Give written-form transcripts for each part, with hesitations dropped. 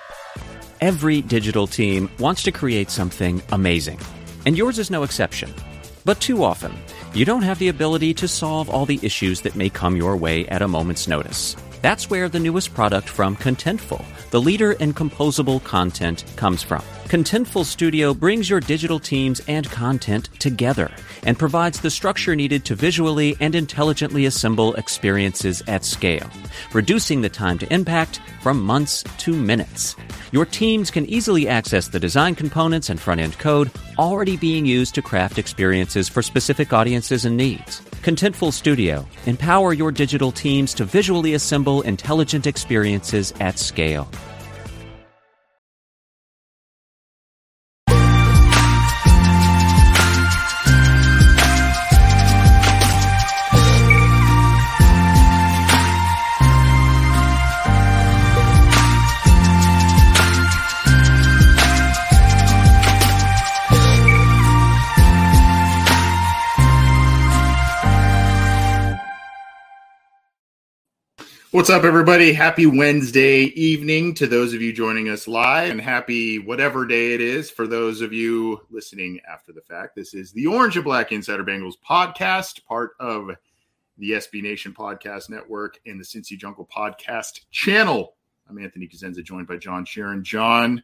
Every digital team wants to create something amazing, and yours is no exception. But too often, you don't have the ability to solve all the issues that may come your way at a moment's notice. That's where the newest product from Contentful, the leader in composable content, comes from. Contentful Studio brings your digital teams and content together and provides the structure needed to visually and intelligently assemble experiences at scale, reducing the time to impact from months to minutes. Your teams can easily access the design components and front-end code already being used to craft experiences for specific audiences and needs. Contentful Studio. Empower your digital teams to visually assemble intelligent experiences at scale. What's up, everybody? Happy Wednesday evening to those of you joining us live, and happy whatever day it is for those of you listening after the fact. This is the Orange and Black Insider Bengals podcast, part of the SB Nation Podcast Network and the Cincy Jungle Podcast channel. I'm Anthony Cosenza, joined by John Sheeran. John,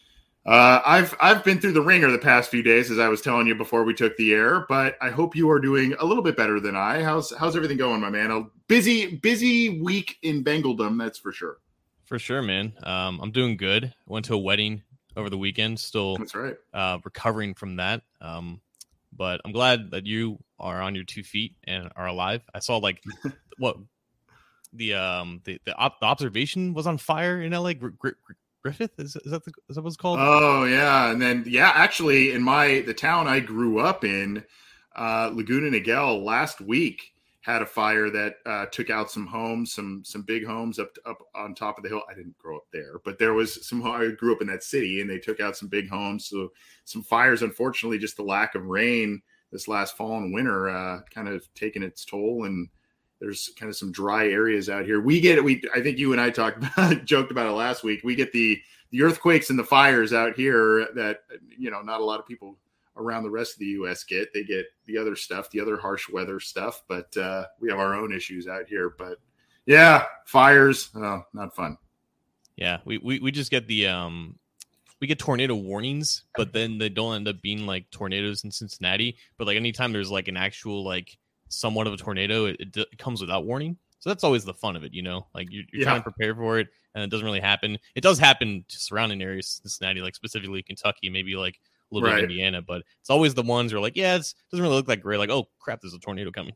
I've been through the ringer the past few days, as I was telling you before we took the air, but I hope you are doing a little bit better than I. How's everything going, my man? A busy week in Bengaldom, that's for sure. For sure, man. I'm doing good. Went to a wedding over the weekend. Still, that's right. Recovering from that. But I'm glad that you are on your 2 feet and are alive. I saw what the observation was on fire in LA. Griffith is that what it's called? Oh yeah, and then actually in the town I grew up in, Laguna Niguel, last week had a fire that took out some homes, some big homes up on top of the hill. I didn't grow up there, but there was some. I grew up in that city, and they took out some big homes. So some fires, unfortunately, just the lack of rain this last fall and winter kind of taken its toll, and there's kind of some dry areas out here. I think you and I joked about it last week. We get the earthquakes and the fires out here that, not a lot of people around the rest of the U.S. get. They get the other stuff, the other harsh weather stuff, but we have our own issues out here. But yeah, fires, not fun. Yeah, we just get we get tornado warnings, but then they don't end up being like tornadoes in Cincinnati. But like anytime there's like an actual somewhat of a tornado, it comes without warning. So that's always the fun of it, like you're trying to prepare for it, and it doesn't really happen. It does happen to surrounding areas, Cincinnati, like specifically Kentucky, maybe like a little bit of Indiana, but it's always the ones who are like, yeah, it doesn't really look that great. Like, oh crap, there's a tornado coming.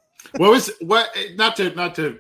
Not to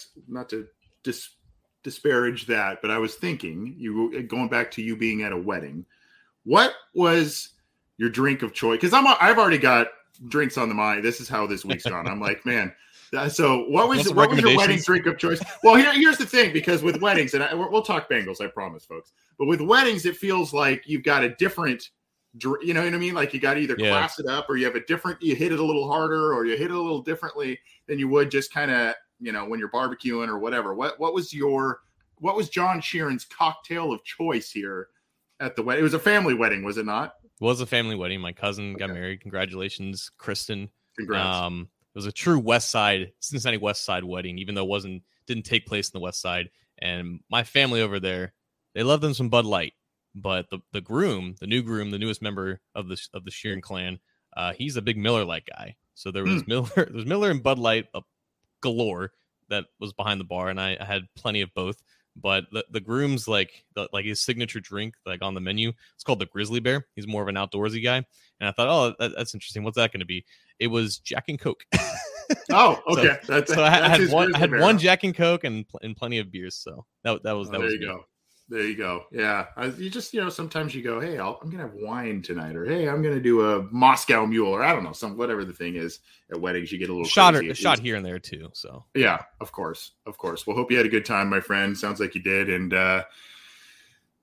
disparage that, but I was thinking, going back to you being at a wedding, what was your drink of choice? Because I've already got drinks on the mind. This is how this week's gone. I'm like, man. So what was your wedding drink of choice? Well, here's the thing, because with weddings, and we'll talk Bengals, I promise, folks. But with weddings, it feels like you've got a different, you know what I mean? Like you got to either class it up, or you hit it a little harder, or you hit it a little differently than you would just kind of, when you're barbecuing or whatever. What was John Sheeran's cocktail of choice here at the wedding? It was a family wedding, was it not? It was a family wedding. My cousin got married. Congratulations, Kristen. Congrats. It was a true Cincinnati West Side wedding, even though didn't take place in the West Side. And my family over there, they love them some Bud Light. But the new groom, the newest member of the Sheeran clan, he's a big Miller Lite guy. So there was Miller and Bud Light galore that was behind the bar, and I had plenty of both. But the groom's his signature drink, on the menu, it's called the Grizzly Bear. He's more of an outdoorsy guy, and I thought, oh, that's interesting. What's that going to be? It was Jack and Coke. Oh, okay. So I had one Jack and Coke and plenty of beers. So that was there you go. There you go. Yeah. You just, sometimes you go, hey, I'm going to have wine tonight, or, hey, I'm going to do a Moscow Mule, or I don't know, whatever the thing is at weddings, you get a little shot here and there too. So yeah, of course. Well, hope you had a good time, my friend. Sounds like you did. And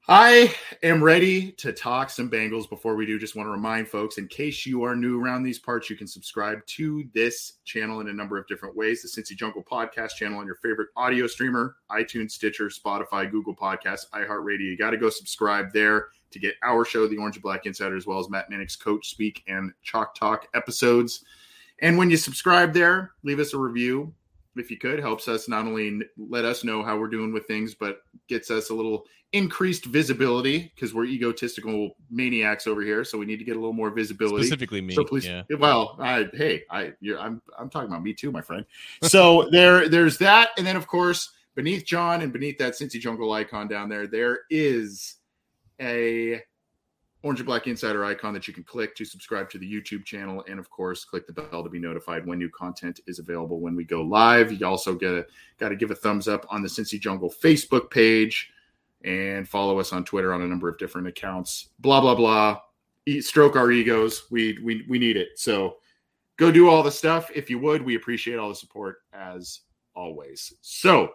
I am ready to talk some Bengals. Before we do, just want to remind folks, in case you are new around these parts, you can subscribe to this channel in a number of different ways. The Cincy Jungle podcast channel on your favorite audio streamer, iTunes, Stitcher, Spotify, Google Podcasts, iHeartRadio. You got to go subscribe there to get our show, The Orange and Black Insider, as well as Matt Ninick's Coach Speak and Chalk Talk episodes. And when you subscribe there, leave us a review. If you could, helps us not only let us know how we're doing with things, but gets us a little increased visibility because we're egotistical maniacs over here. So we need to get a little more visibility. Specifically me. So please, yeah. well, I'm talking about me too, my friend. So there's that. And then of course, beneath John and beneath that Cincy Jungle icon down there is a Orange and Black Insider icon that you can click to subscribe to the YouTube channel. And of course, click the bell to be notified when new content is available when we go live. You also got to give a thumbs up on the Cincy Jungle Facebook page and follow us on Twitter on a number of different accounts. Blah, blah, blah. Stroke our egos. We need it. So go do all the stuff. If you would, we appreciate all the support as always. So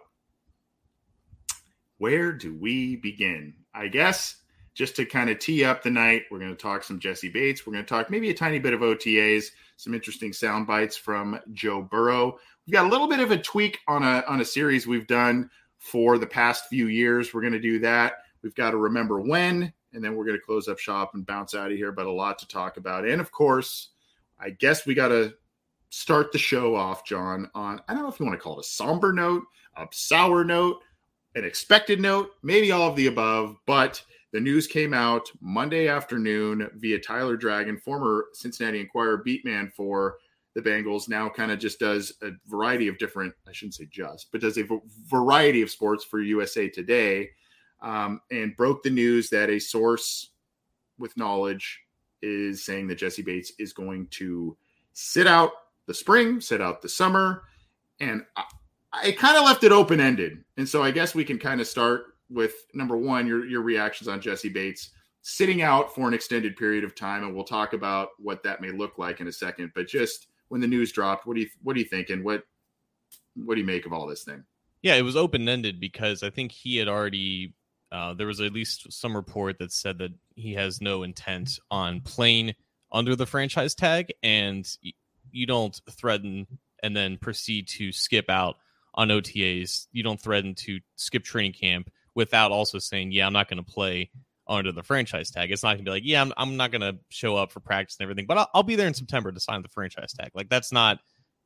where do we begin? I guess just to kind of tee up the night, we're going to talk some Jessie Bates. We're going to talk maybe a tiny bit of OTAs, some interesting sound bites from Joe Burrow. We've got a little bit of a tweak on a series we've done for the past few years. We're going to do that. We've got to remember when, and then we're going to close up shop and bounce out of here, but a lot to talk about. And of course, I guess we got to start the show off, John, on, I don't know if you want to call it a somber note, a sour note, an expected note, maybe all of the above, but the news came out Monday afternoon via Tyler Dragon, former Cincinnati Enquirer beat man for the Bengals, now kind of just does a variety of different, I shouldn't say just, but does a variety of sports for USA Today, and broke the news that a source with knowledge is saying that Jessie Bates is going to sit out the spring, sit out the summer, and I kind of left it open-ended. And so I guess we can kind of start with number one, your reactions on Jessie Bates sitting out for an extended period of time, and we'll talk about what that may look like in a second. But just when the news dropped, what do you think, and what do you make of all this thing? Yeah, it was open-ended because I think he had already there was at least some report that said that he has no intent on playing under the franchise tag, and you don't threaten and then proceed to skip out on OTAs. You don't threaten to skip training camp without also saying, yeah, I'm not going to play under the franchise tag. It's not going to be like, yeah, I'm not going to show up for practice and everything, but I'll be there in September to sign the franchise tag. Like that's not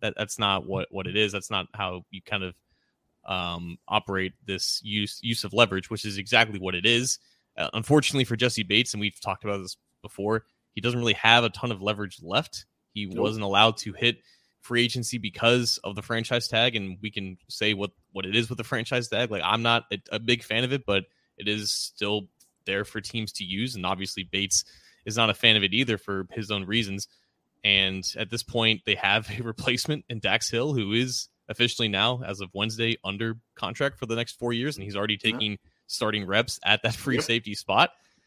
what it is. That's not how you kind of operate this use of leverage, which is exactly what it is. Unfortunately for Jessie Bates, and we've talked about this before, he doesn't really have a ton of leverage left. He wasn't allowed to hit free agency because of the franchise tag, and we can say what it is with the franchise tag. Like, I'm not a big fan of it, but it is still there for teams to use, and obviously Bates is not a fan of it either for his own reasons. And at this point, they have a replacement in Dax Hill, who is officially now, as of Wednesday, under contract for the next 4 years, and he's already taking starting reps at that free safety spot.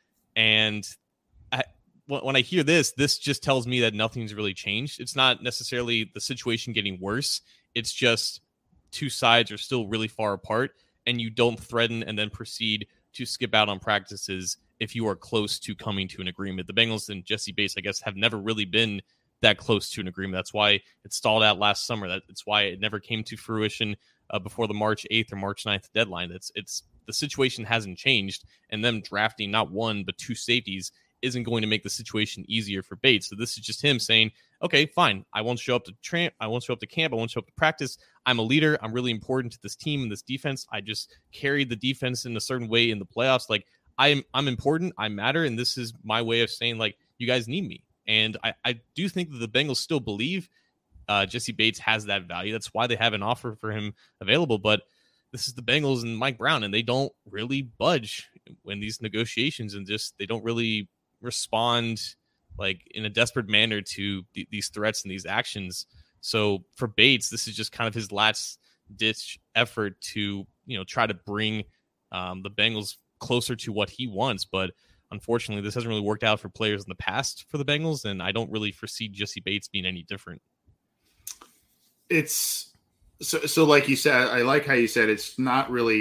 And when I hear this just tells me that nothing's really changed. It's not necessarily the situation getting worse. It's just two sides are still really far apart, and you don't threaten and then proceed to skip out on practices if you are close to coming to an agreement. The Bengals and Jessie Bates, I guess, have never really been that close to an agreement. That's why it stalled out last summer. That's why it never came to fruition before the March 8th or March 9th deadline. It's the situation hasn't changed, and them drafting not one but two safeties isn't going to make the situation easier for Bates. So this is just him saying, okay, fine. I won't show up to camp. I won't show up to practice. I'm a leader. I'm really important to this team and this defense. I just carried the defense in a certain way in the playoffs. Like, I'm important. I matter. And this is my way of saying, like, you guys need me. And I do think that the Bengals still believe Jessie Bates has that value. That's why they have an offer for him available. But this is the Bengals and Mike Brown, and they don't really budge in these negotiations, and just they don't really respond like in a desperate manner to these threats and these actions. So for Bates, this is just kind of his last ditch effort to, try to bring the Bengals closer to what he wants. But unfortunately, this hasn't really worked out for players in the past for the Bengals, and I don't really foresee Jessie Bates being any different. It's so like you said, I like how you said it's not really,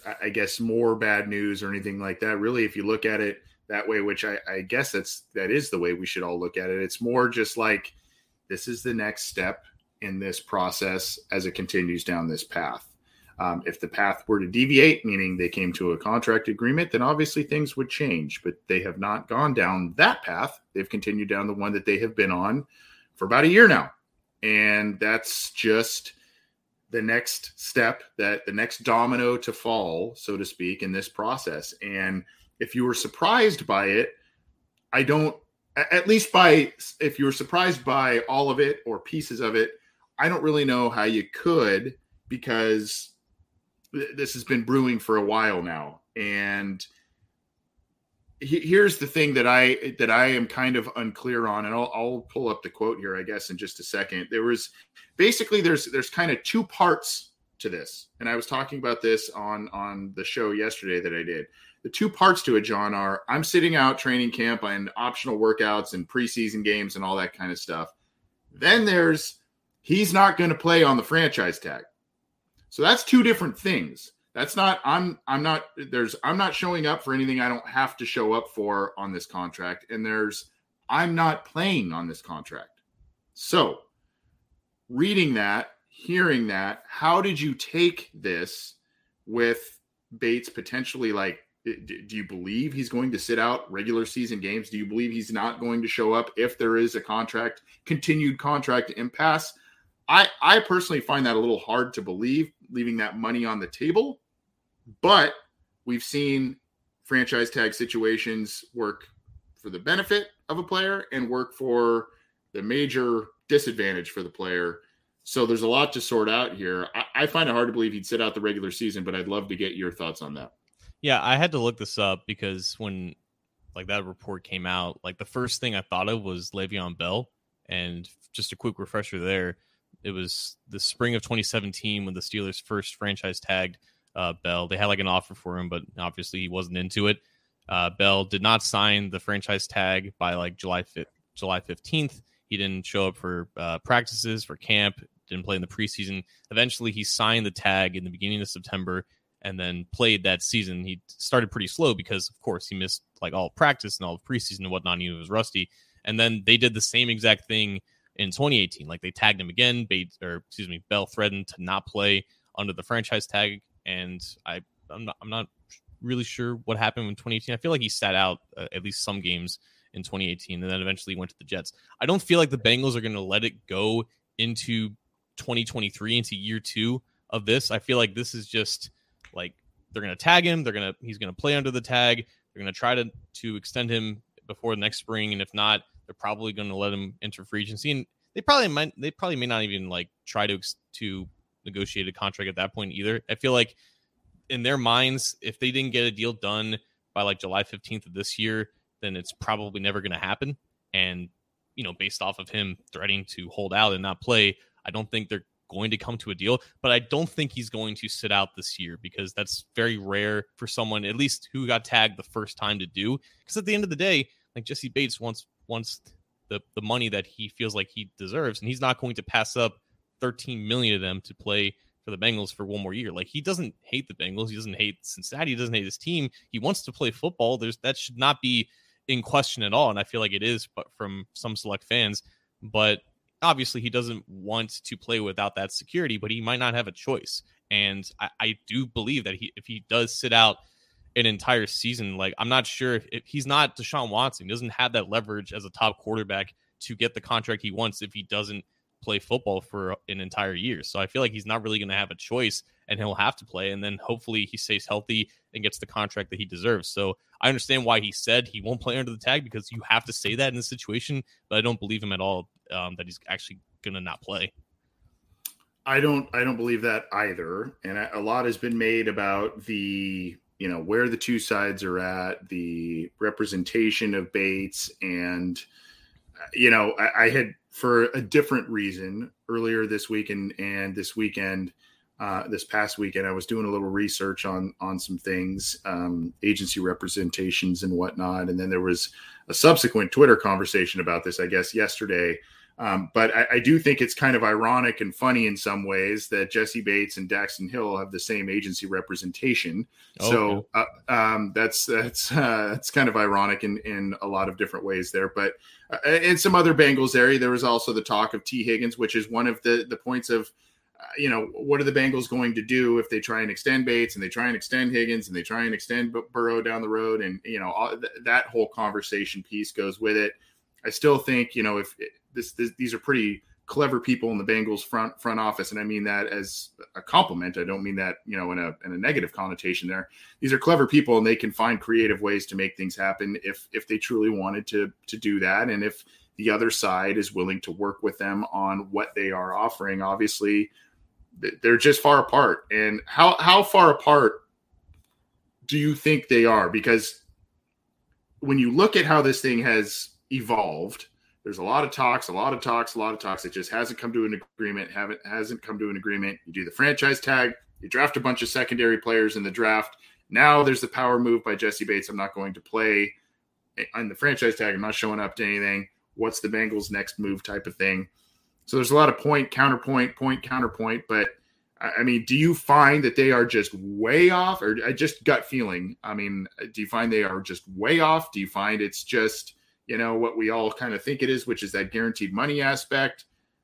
I guess, more bad news or anything like that. Really, if you look at it that way, which I guess that is the way we should all look at it. It's more just like, this is the next step in this process as it continues down this path. If the path were to deviate, meaning they came to a contract agreement, then obviously things would change, but they have not gone down that path. They've continued down the one that they have been on for about a year now. And that's just the next step, that the next domino to fall, so to speak, in this process. And if you were surprised by it, if you were surprised by all of it or pieces of it, I don't really know how you could, because this has been brewing for a while now. And here's the thing that I am kind of unclear on, and I'll pull up the quote here, I guess, in just a second. There's kind of two parts to this. And I was talking about this on the show yesterday that I did. The two parts to it, John, are I'm sitting out training camp and optional workouts and preseason games and all that kind of stuff. Then there's he's not going to play on the franchise tag. So that's two different things. That's not I'm not showing up for anything I don't have to show up for on this contract. And there's I'm not playing on this contract. So reading that, hearing that, how did you take this with Bates potentially? Like, do you believe he's going to sit out regular season games? Do you believe he's not going to show up if there is a continued contract impasse? I personally find that a little hard to believe, leaving that money on the table. But we've seen franchise tag situations work for the benefit of a player and work for the major disadvantage for the player. So there's a lot to sort out here. I find it hard to believe he'd sit out the regular season, but I'd love to get your thoughts on that. Yeah, I had to look this up because when that report came out, the first thing I thought of was Le'Veon Bell. And just a quick refresher there, it was the spring of 2017 when the Steelers first franchise tagged Bell. They had an offer for him, but obviously he wasn't into it. Bell did not sign the franchise tag by July 15th. He didn't show up for practices, for camp, didn't play in the preseason. Eventually he signed the tag in the beginning of September and then played that season. He started pretty slow because, of course, he missed all practice and all of preseason and whatnot. He was rusty. And then they did the same exact thing in 2018. They tagged him again. Bell threatened to not play under the franchise tag. And I'm not really sure what happened in 2018. I feel like he sat out at least some games in 2018 and then eventually went to the Jets. I don't feel like the Bengals are going to let it go into 2023, into year two of this. I feel like this is just they're going to tag him. He's going to play under the tag. They're going to try to extend him before the next spring. And if not, they're probably going to let him enter free agency. And they probably may not even try to negotiate a contract at that point either. I feel like in their minds, if they didn't get a deal done by July 15th of this year, then it's probably never going to happen. And, based off of him threatening to hold out and not play, I don't think they're going to come to a deal, but I don't think he's going to sit out this year because that's very rare for someone, at least who got tagged the first time, to do. Because at the end of the day, Jesse Bates wants the money that he feels like he deserves, and he's not going to pass up $13 million of them to play for the Bengals for one more year. He doesn't hate the Bengals, he doesn't hate Cincinnati, he doesn't hate his team. He wants to play football. That should not be in question at all, and I feel like it is, but from some select fans. But obviously, he doesn't want to play without that security, but he might not have a choice. And I do believe that if he does sit out an entire season, I'm not sure if he's not Deshaun Watson. He doesn't have that leverage as a top quarterback to get the contract he wants if he doesn't play football for an entire year. So I feel like he's not really going to have a choice, and he'll have to play. And then hopefully he stays healthy and gets the contract that he deserves. So I understand why he said he won't play under the tag, because you have to say that in this situation, but I don't believe him at all that he's actually going to not play. I don't believe that either. And a lot has been made about the, where the two sides are at, the representation of Bates. And, I had, for a different reason, earlier this week and this weekend, this past weekend, I was doing a little research on some things, agency representations and whatnot. And then there was a subsequent Twitter conversation about this, I guess, yesterday, But I do think it's kind of ironic and funny in some ways that Jesse Bates and Daxton Hill have the same agency representation. So that's kind of ironic in a lot of different ways there. But in some other Bengals area, there was also the talk of T. Higgins, which is one of the points of, what are the Bengals going to do if they try and extend Bates and they try and extend Higgins and they try and extend Burrow down the road? And, that whole conversation piece goes with it. I still think, if these are pretty clever people in the Bengals front office. And I mean that as a compliment. I don't mean that, in a negative connotation there. These are clever people and they can find creative ways to make things happen if they truly wanted to do that. And if the other side is willing to work with them on what they are offering, obviously they're just far apart. And how far apart do you think they are? Because when you look at how this thing has evolved, there's a lot of talks. It just hasn't come to an agreement. Hasn't come to an agreement. You do the franchise tag, you draft a bunch of secondary players in the draft. Now there's the power move by Jesse Bates. I'm not going to play on the franchise tag. I'm not showing up to anything. What's the Bengals' next move type of thing? So there's a lot of point, counterpoint. But I mean, do you find that they are just way off, or just gut feeling? I mean, do you find they are just way off? Do you find it's just, what we all kind of think it is, which is that guaranteed money aspect?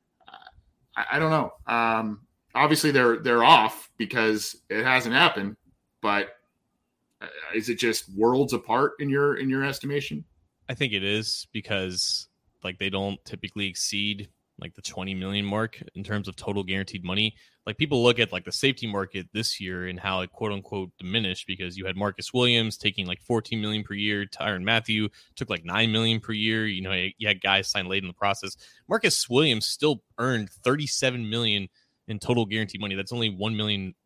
I don't know. Obviously they're off because it hasn't happened, but is it just worlds apart in your estimation? I think it is because they don't typically exceed the 20 million mark in terms of total guaranteed money. People look at the safety market this year and how it quote unquote diminished because you had Marcus Williams taking 14 million per year. Tyrann Mathieu took 9 million per year. You had guys signed late in the process. Marcus Williams still earned 37 million in total guaranteed money. That's only 1 million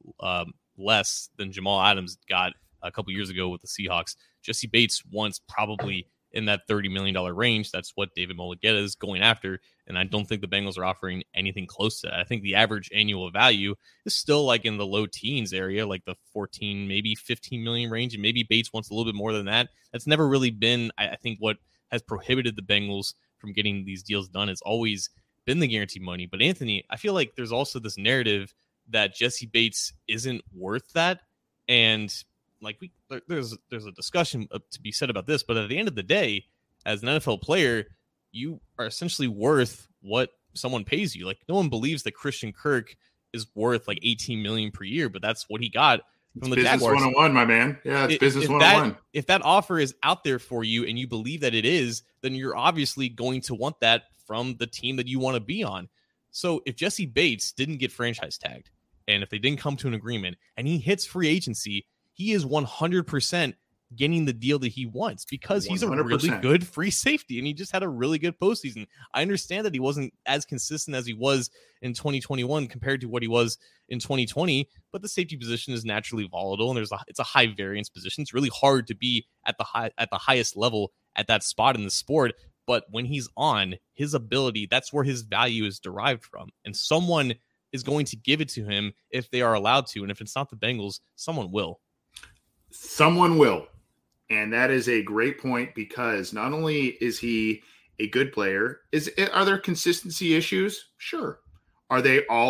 less than Jamal Adams got a couple years ago with the Seahawks. Jesse Bates wants probably in that $30 million range. That's what David Mulugheta is going after. And I don't think the Bengals are offering anything close to that. I think the average annual value is still in the low teens area, the 14, maybe 15 million range. And maybe Bates wants a little bit more than that. That's never really been, I think, what has prohibited the Bengals from getting these deals done. It's always been the guaranteed money. But Anthony, I feel like there's also this narrative that Jesse Bates isn't worth that. And there's a discussion to be said about this, but at the end of the day, as an NFL player, you are essentially worth what someone pays you. No one believes that Christian Kirk is worth 18 million per year, but that's what he got from the Jaguars. Business 101, my man. Yeah, it's business 101. If that offer is out there for you and you believe that it is, then you're obviously going to want that from the team that you want to be on. So if Jesse Bates didn't get franchise tagged, and if they didn't come to an agreement, and he hits free agency, he is 100% getting the deal that he wants because he's 100%. A really good free safety, and he just had a really good postseason. I understand that he wasn't as consistent as he was in 2021 compared to what he was in 2020, but the safety position is naturally volatile, and it's a high variance position. It's really hard to be at the highest level at that spot in the sport. But when he's on, his ability, that's where his value is derived from, and someone is going to give it to him if they are allowed to, and if it's not the Bengals, someone will. Someone will. And that is a great point because not only is he a good player, are there consistency issues? Sure. Are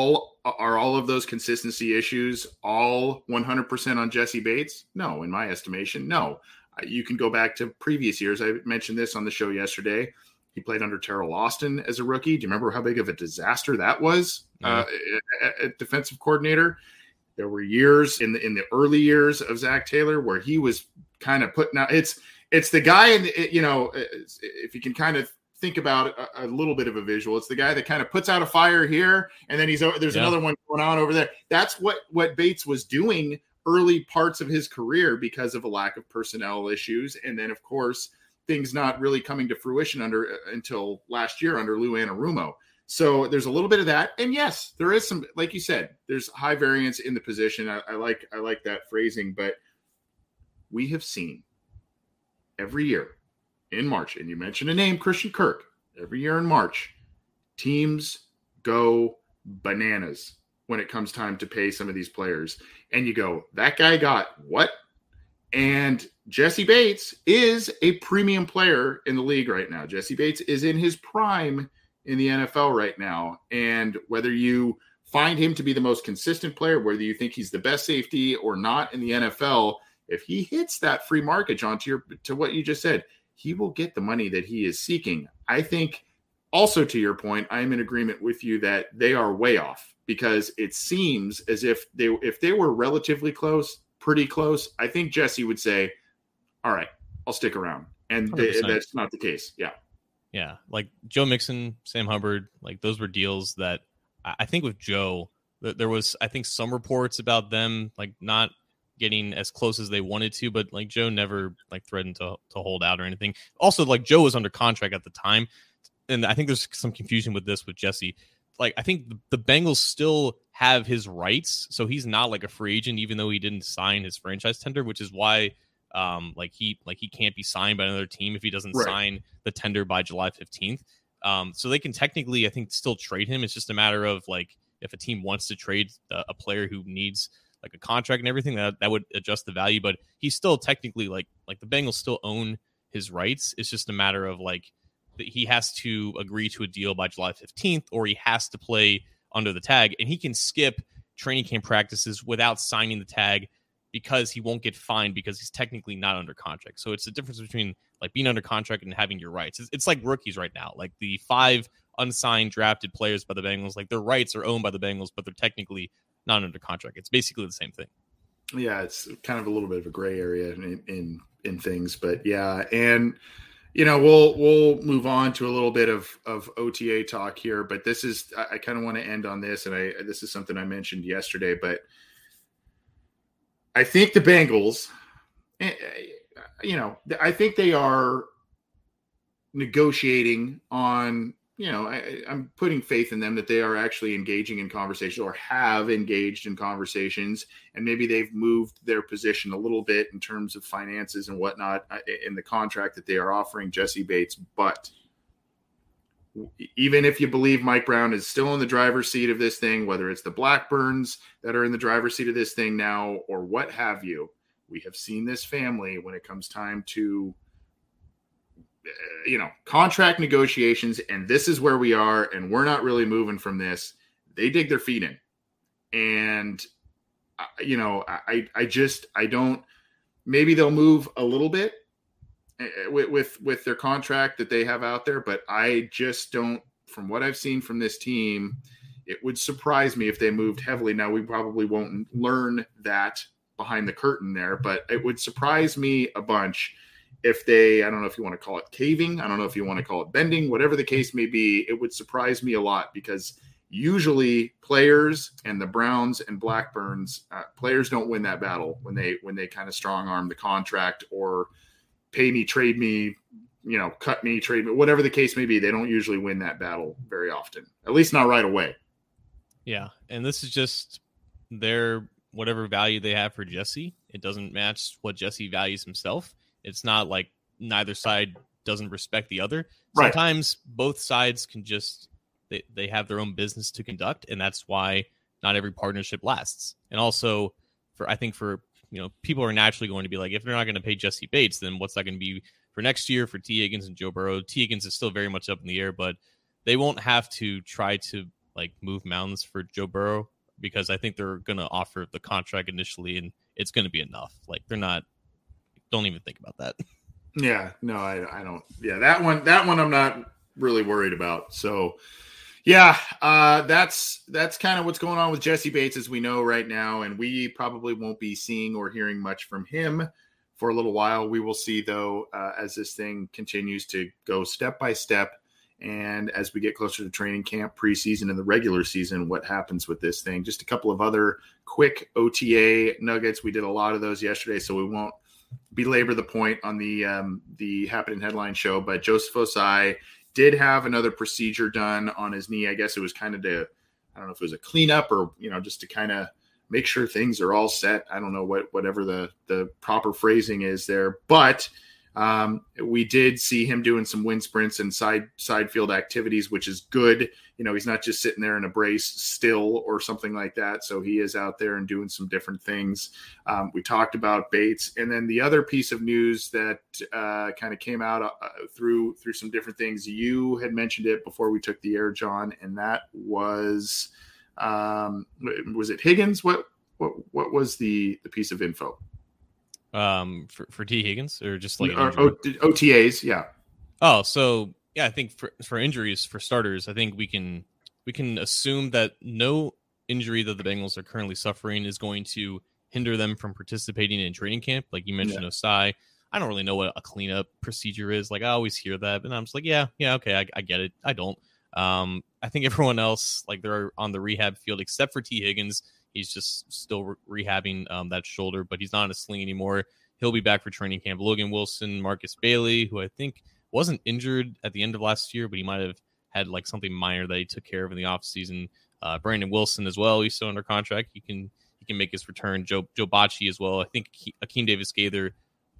all of those consistency issues all 100% on Jesse Bates? No, in my estimation, no. You can go back to previous years. I mentioned this on the show yesterday. He played under Terrell Austin as a rookie. Do you remember how big of a disaster that was? A defensive coordinator? There were years in the early years of Zach Taylor where he was kind of putting out. It's the guy, if you can kind of think about a little bit of a visual, it's the guy that kind of puts out a fire here, and then there's another one going on over there. That's what Bates was doing early parts of his career because of a lack of personnel issues, and then of course things not really coming to fruition until last year under Lou Anarumo. So there's a little bit of that. And yes, there is some, like you said, there's high variance in the position. I like that phrasing, but we have seen every year in March, and you mentioned a name, Christian Kirk, every year in March, teams go bananas when it comes time to pay some of these players. And you go, that guy got what? And Jesse Bates is a premium player in the league right now. Jesse Bates is in his prime in the NFL right now. And whether you find him to be the most consistent player, whether you think he's the best safety or not in the NFL, if he hits that free market, John, to what you just said, he will get the money that he is seeking. I think also, to your point, I'm in agreement with you that they are way off, because it seems as if they were relatively close, pretty close, I think Jesse would say, all right, I'll stick around. And that's not the case. Yeah. Yeah. Like Joe Mixon, Sam Hubbard, like those were deals that I think with Joe, there was, I think, some reports about them like not getting as close as they wanted to, but like Joe never like threatened to hold out or anything. Also, like Joe was under contract at the time. And I think there's some confusion with this with Jesse. Like, I think the Bengals still have his rights. So he's not like a free agent, even though he didn't sign his franchise tender, which is why he can't be signed by another team if he doesn't sign the tender by July 15th. So they can technically, I think, still trade him. It's just a matter of like, if a team wants to trade a player who needs like a contract and everything, that would adjust the value. But he's still technically like the Bengals still own his rights. It's just a matter of like, he has to agree to a deal by July 15th, or he has to play under the tag, and he can skip training camp practices without signing the tag because he won't get fined because he's technically not under contract. So it's the difference between like being under contract and having your rights. It's like rookies right now. Like the 5 unsigned drafted players by the Bengals, like their rights are owned by the Bengals, but they're technically not under contract. It's basically the same thing. Yeah, it's kind of a little bit of a gray area in things, but yeah. And we'll move on to a little bit of OTA talk here, but this is, I kind of want to end on this. And this is something I mentioned yesterday, but I think the Bengals, I think they are negotiating on, I'm putting faith in them that they are actually engaging in conversation or have engaged in conversations, and maybe they've moved their position a little bit in terms of finances and whatnot in the contract that they are offering Jesse Bates. But even if you believe Mike Brown is still in the driver's seat of this thing, whether it's the Blackburns that are in the driver's seat of this thing now or what have you, we have seen this family when it comes time to contract negotiations, and this is where we are, and we're not really moving from this. They dig their feet in. And, I don't, maybe they'll move a little bit with their contract that they have out there, but I just don't, from what I've seen from this team, it would surprise me if they moved heavily. Now, we probably won't learn that behind the curtain there, but it would surprise me a bunch if they, I don't know if you want to call it caving, I don't know if you want to call it bending, whatever the case may be, it would surprise me a lot, because usually players and the Browns and Blackburns, players don't win that battle when they kind of strong arm the contract or pay me, trade me, cut me, trade me, whatever the case may be. They don't usually win that battle very often, at least not right away. Yeah. And this is just their whatever value they have for Jesse. It doesn't match what Jesse values himself. It's not like neither side doesn't respect the other. Right. Sometimes both sides can just, they have their own business to conduct, and that's why not every partnership lasts. And also I think people are naturally going to be like, if they're not going to pay Jesse Bates, then what's that going to be for next year for T. Higgins and Joe Burrow? T. Higgins is still very much up in the air, but they won't have to try to like move mountains for Joe Burrow, because I think they're going to offer the contract initially, and it's going to be enough. Like don't even think about that. Yeah, no, I don't. Yeah, that one I'm not really worried about. So yeah, that's kind of what's going on with Jesse Bates as we know right now. And we probably won't be seeing or hearing much from him for a little while. We will see though, as this thing continues to go step by step. And as we get closer to training camp, preseason, and the regular season, what happens with this thing. Just a couple of other quick OTA nuggets. We did a lot of those yesterday, so we won't belabor the point on the Happening Headline show. But Joseph Osai did have another procedure done on his knee. I guess it was kind of I don't know if it was a cleanup or, just to kind of make sure things are all set. I don't know whatever the proper phrasing is there, but we did see him doing some wind sprints and side field activities, which is good. he's not just sitting there in a brace still or something like that. So he is out there and doing some different things. We talked about Bates. And then the other piece of news that kind of came out through some different things, you had mentioned it before we took the air, John, and that was it Higgins? What was the piece of info? For T Higgins, or just like OTAs? Yeah. Oh, so yeah, I think for injuries, for starters, I think we can assume that no injury that the Bengals are currently suffering is going to hinder them from participating in training camp. Like you mentioned, Osai. I don't really know what a cleanup procedure is. Like I always hear that, and I'm just like, yeah, okay, I get it. I don't. I think everyone else, like they're on the rehab field except for T Higgins. He's just still rehabbing that shoulder, but he's not in a sling anymore. He'll be back for training camp. Logan Wilson, Marcus Bailey, who I think wasn't injured at the end of last year, but he might have had like something minor that he took care of in the offseason. Brandon Wilson as well. He's still under contract. He can make his return. Joe Bocci as well. I think Akeem Davis-Gaither,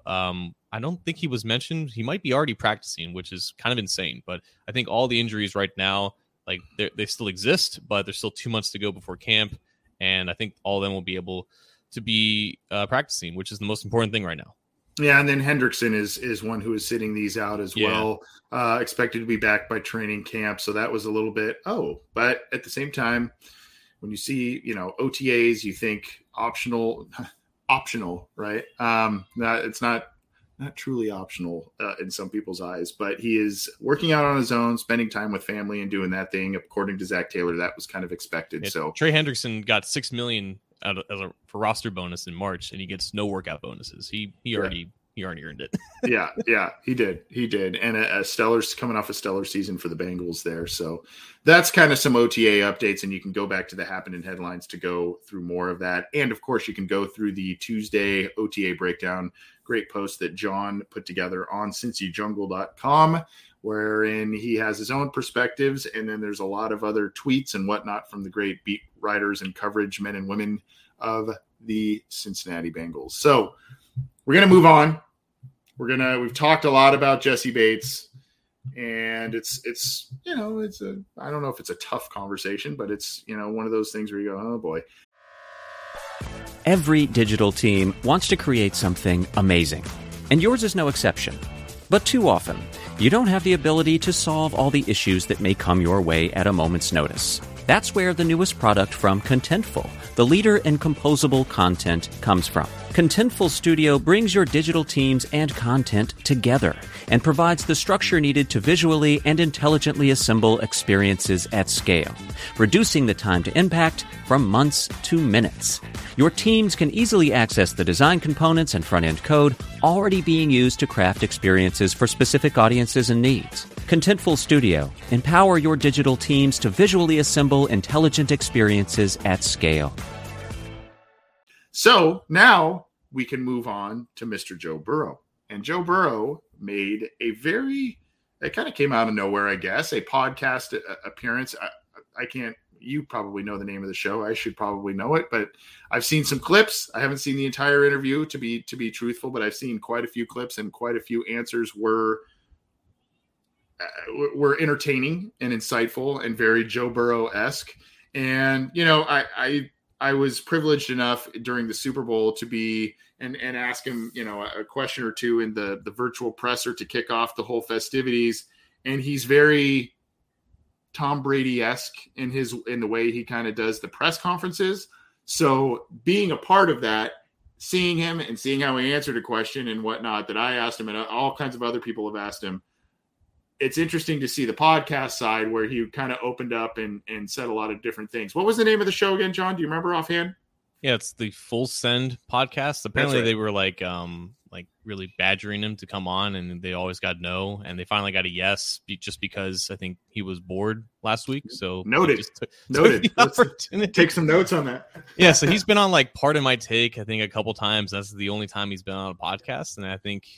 I don't think he was mentioned. He might be already practicing, which is kind of insane. But I think all the injuries right now, like they still exist, but there's still 2 months to go before camp. And I think all of them will be able to be practicing, which is the most important thing right now. Yeah, and then Hendrickson is one who is sitting these out as well, expected to be back by training camp. So that was a little bit, but at the same time, when you see, OTAs, you think optional, right? It's not truly optional in some people's eyes, but he is working out on his own, spending time with family and doing that thing. According to Zach Taylor, that was kind of expected. Yeah, so Trey Hendrickson got $6 million for roster bonus in March, and he gets no workout bonuses. He already earned it. yeah, he did. And a stellar, coming off a stellar season for the Bengals there. So that's kind of some OTA updates, and you can go back to the Happening headlines to go through more of that. And of course, you can go through the Tuesday OTA breakdown. Great post that John put together on CincyJungle.com, wherein he has his own perspectives. And then there's a lot of other tweets and whatnot from the great beat writers and coverage men and women of the Cincinnati Bengals. So we're going to move on. We've talked a lot about Jesse Bates, and it's I don't know if it's a tough conversation, but it's, one of those things where you go, oh boy. Every digital team wants to create something amazing, and yours is no exception. But too often, you don't have the ability to solve all the issues that may come your way at a moment's notice. That's where the newest product from Contentful, the leader in composable content, comes from. Contentful Studio brings your digital teams and content together and provides the structure needed to visually and intelligently assemble experiences at scale, reducing the time to impact from months to minutes. Your teams can easily access the design components and front-end code already being used to craft experiences for specific audiences and needs. Contentful Studio. Empower your digital teams to visually assemble intelligent experiences at scale. So now we can move on to Mr. Joe Burrow. And Joe Burrow made it kind of came out of nowhere, I guess, a podcast appearance. You probably know the name of the show. I should probably know it, but I've seen some clips. I haven't seen the entire interview to be truthful, but I've seen quite a few clips, and quite a few answers were entertaining and insightful and very Joe Burrow-esque. And, I was privileged enough during the Super Bowl to be and ask him, a question or two in the virtual presser to kick off the whole festivities. And he's very Tom Brady-esque in the way he kind of does the press conferences. So being a part of that, seeing him and seeing how he answered a question and whatnot that I asked him and all kinds of other people have asked him, it's interesting to see the podcast side where he kind of opened up and said a lot of different things. What was the name of the show again, John? Do you remember offhand? Yeah, it's the Full Send podcast. Apparently They were like really badgering him to come on, and they always got no, and they finally got a yes just because I think he was bored last week. So noted. Noted. Take some notes on that. Yeah, so he's been on like Pardon My Take, I think, a couple times. That's the only time he's been on a podcast, and I think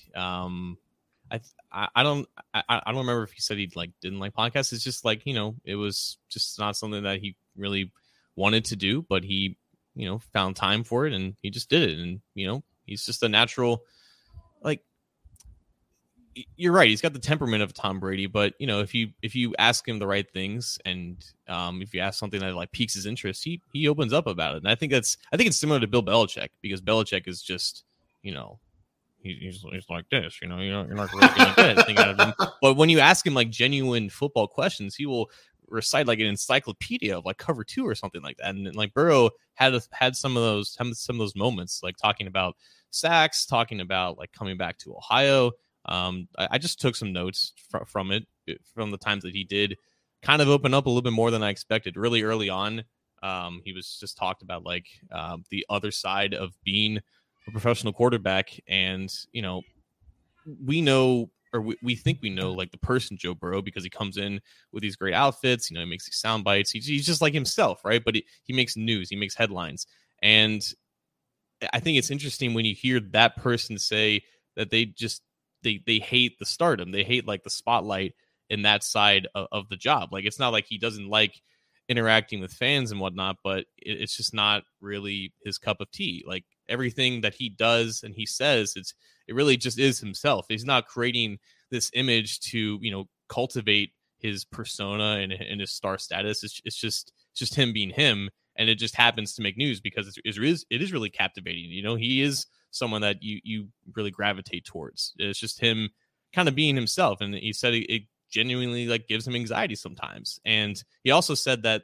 I don't remember if he said he didn't like podcasts. It's just it was just not something that he really wanted to do, but he found time for it and he just did it. And he's just a natural, you're right. He's got the temperament of Tom Brady, but if you ask him the right things, and if you ask something that like piques his interest, he opens up about it. And I think it's similar to Bill Belichick, because Belichick is just, he's like this, you're not really going to get anything out of him. But when you ask him like genuine football questions, he will recite like an encyclopedia of like cover 2 or something like that. And like Burrow had some of those moments, like talking about sacks, talking about like coming back to Ohio. I just took some notes from the times that he did kind of open up a little bit more than I expected. Really early on, he was just talked about like the other side of being a professional quarterback, and we know, or we think we know, like the person Joe Burrow, because he comes in with these great outfits. He makes these sound bites. He's just like himself, right? But he makes news, he makes headlines, and I think it's interesting when you hear that person say that they hate the stardom, they hate like the spotlight in that side of the job. Like, it's not like he doesn't like interacting with fans and whatnot, but it's just not really his cup of tea. Like, everything that he does and he says, it really just is himself. He's not creating this image to cultivate his persona and his star status. It's just him being him, and it just happens to make news because it is really captivating. He is someone that you really gravitate towards. It's just him kind of being himself, and he said it genuinely like gives him anxiety sometimes. And he also said that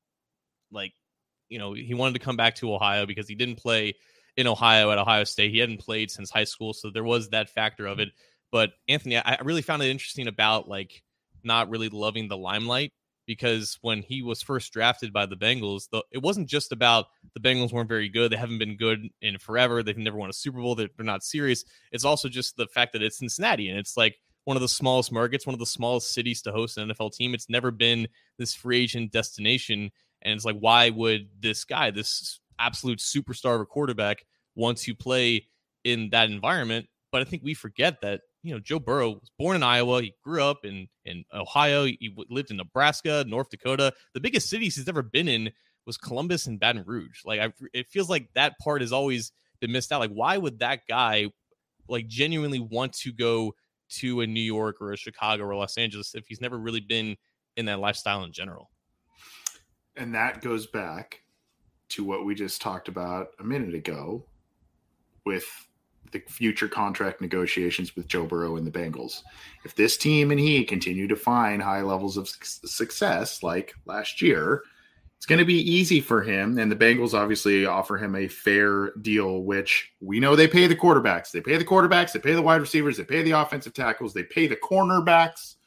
he wanted to come back to Ohio because he didn't play in Ohio at Ohio State. He hadn't played since high school, so there was that factor of it. But Anthony, I really found it interesting about like not really loving the limelight, because when he was first drafted by the Bengals, it wasn't just about the Bengals weren't very good. They haven't been good in forever. They've never won a Super Bowl. They're not serious. It's also just the fact that it's Cincinnati, and it's like one of the smallest markets, one of the smallest cities to host an NFL team. It's never been this free agent destination. And it's like, why would this guy, this absolute superstar of a quarterback, want to play in that environment? But I think we forget that, Joe Burrow was born in Iowa. He grew up in Ohio. He lived in Nebraska, North Dakota. The biggest cities he's ever been in was Columbus and Baton Rouge. Like, it feels like that part has always been missed out. Like, why would that guy like genuinely want to go to a New York or a Chicago or Los Angeles if he's never really been in that lifestyle in general? And that goes back to what we just talked about a minute ago with the future contract negotiations with Joe Burrow and the Bengals. If this team and he continue to find high levels of success like last year, it's going to be easy for him. And the Bengals obviously offer him a fair deal, which we know they pay the quarterbacks. They pay the quarterbacks. They pay the wide receivers. They pay the offensive tackles. They pay the cornerbacks.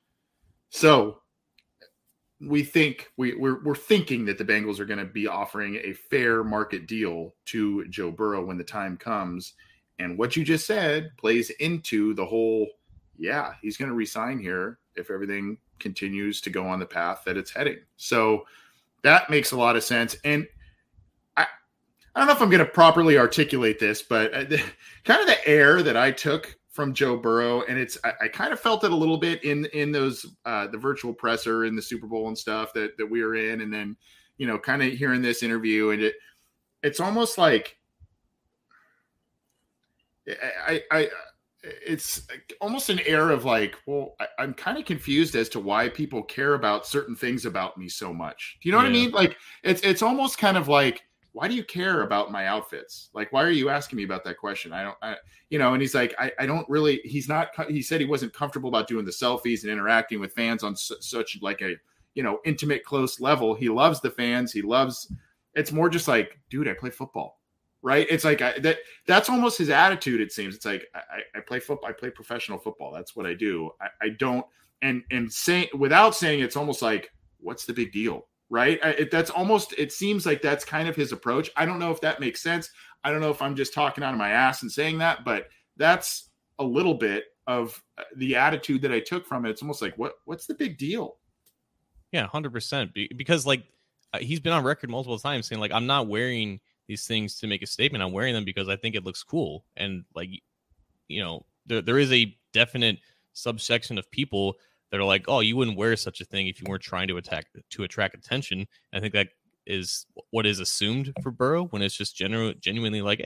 So we think we're thinking that the Bengals are going to be offering a fair market deal to Joe Burrow when the time comes. And what you just said plays into the whole, yeah, he's going to resign here if everything continues to go on the path that it's heading. So that makes a lot of sense. And I don't know if I'm going to properly articulate this, but kind of the air that I took from Joe Burrow, and I kind of felt it a little bit in those the virtual presser in the Super Bowl and stuff that we were in, and then kind of hearing this interview, and it's almost like it's almost an air of like, well, I'm kind of confused as to why people care about certain things about me so much. Do you know what I mean? Like it's almost kind of like, why do you care about my outfits? Like, why are you asking me about that question? And he's like, I don't really, he said he wasn't comfortable about doing the selfies and interacting with fans on such like a, intimate, close level. He loves the fans. It's more just like, dude, I play football, right? It's like, that's almost his attitude. It seems it's like, I play football. I play professional football. That's what I do. I don't, and saying, without saying, it's almost like, what's the big deal? Right. It seems like that's kind of his approach. I don't know if that makes sense. I don't know if I'm just talking out of my ass and saying that, but that's a little bit of the attitude that I took from it. It's almost like, what's the big deal? Yeah, 100%. Because he's been on record multiple times saying like, I'm not wearing these things to make a statement. I'm wearing them because I think it looks cool. And there is a definite subsection of people that are like, oh, you wouldn't wear such a thing if you weren't trying to attract attention. I think that is what is assumed for Burrow when it's just genuinely like, hey,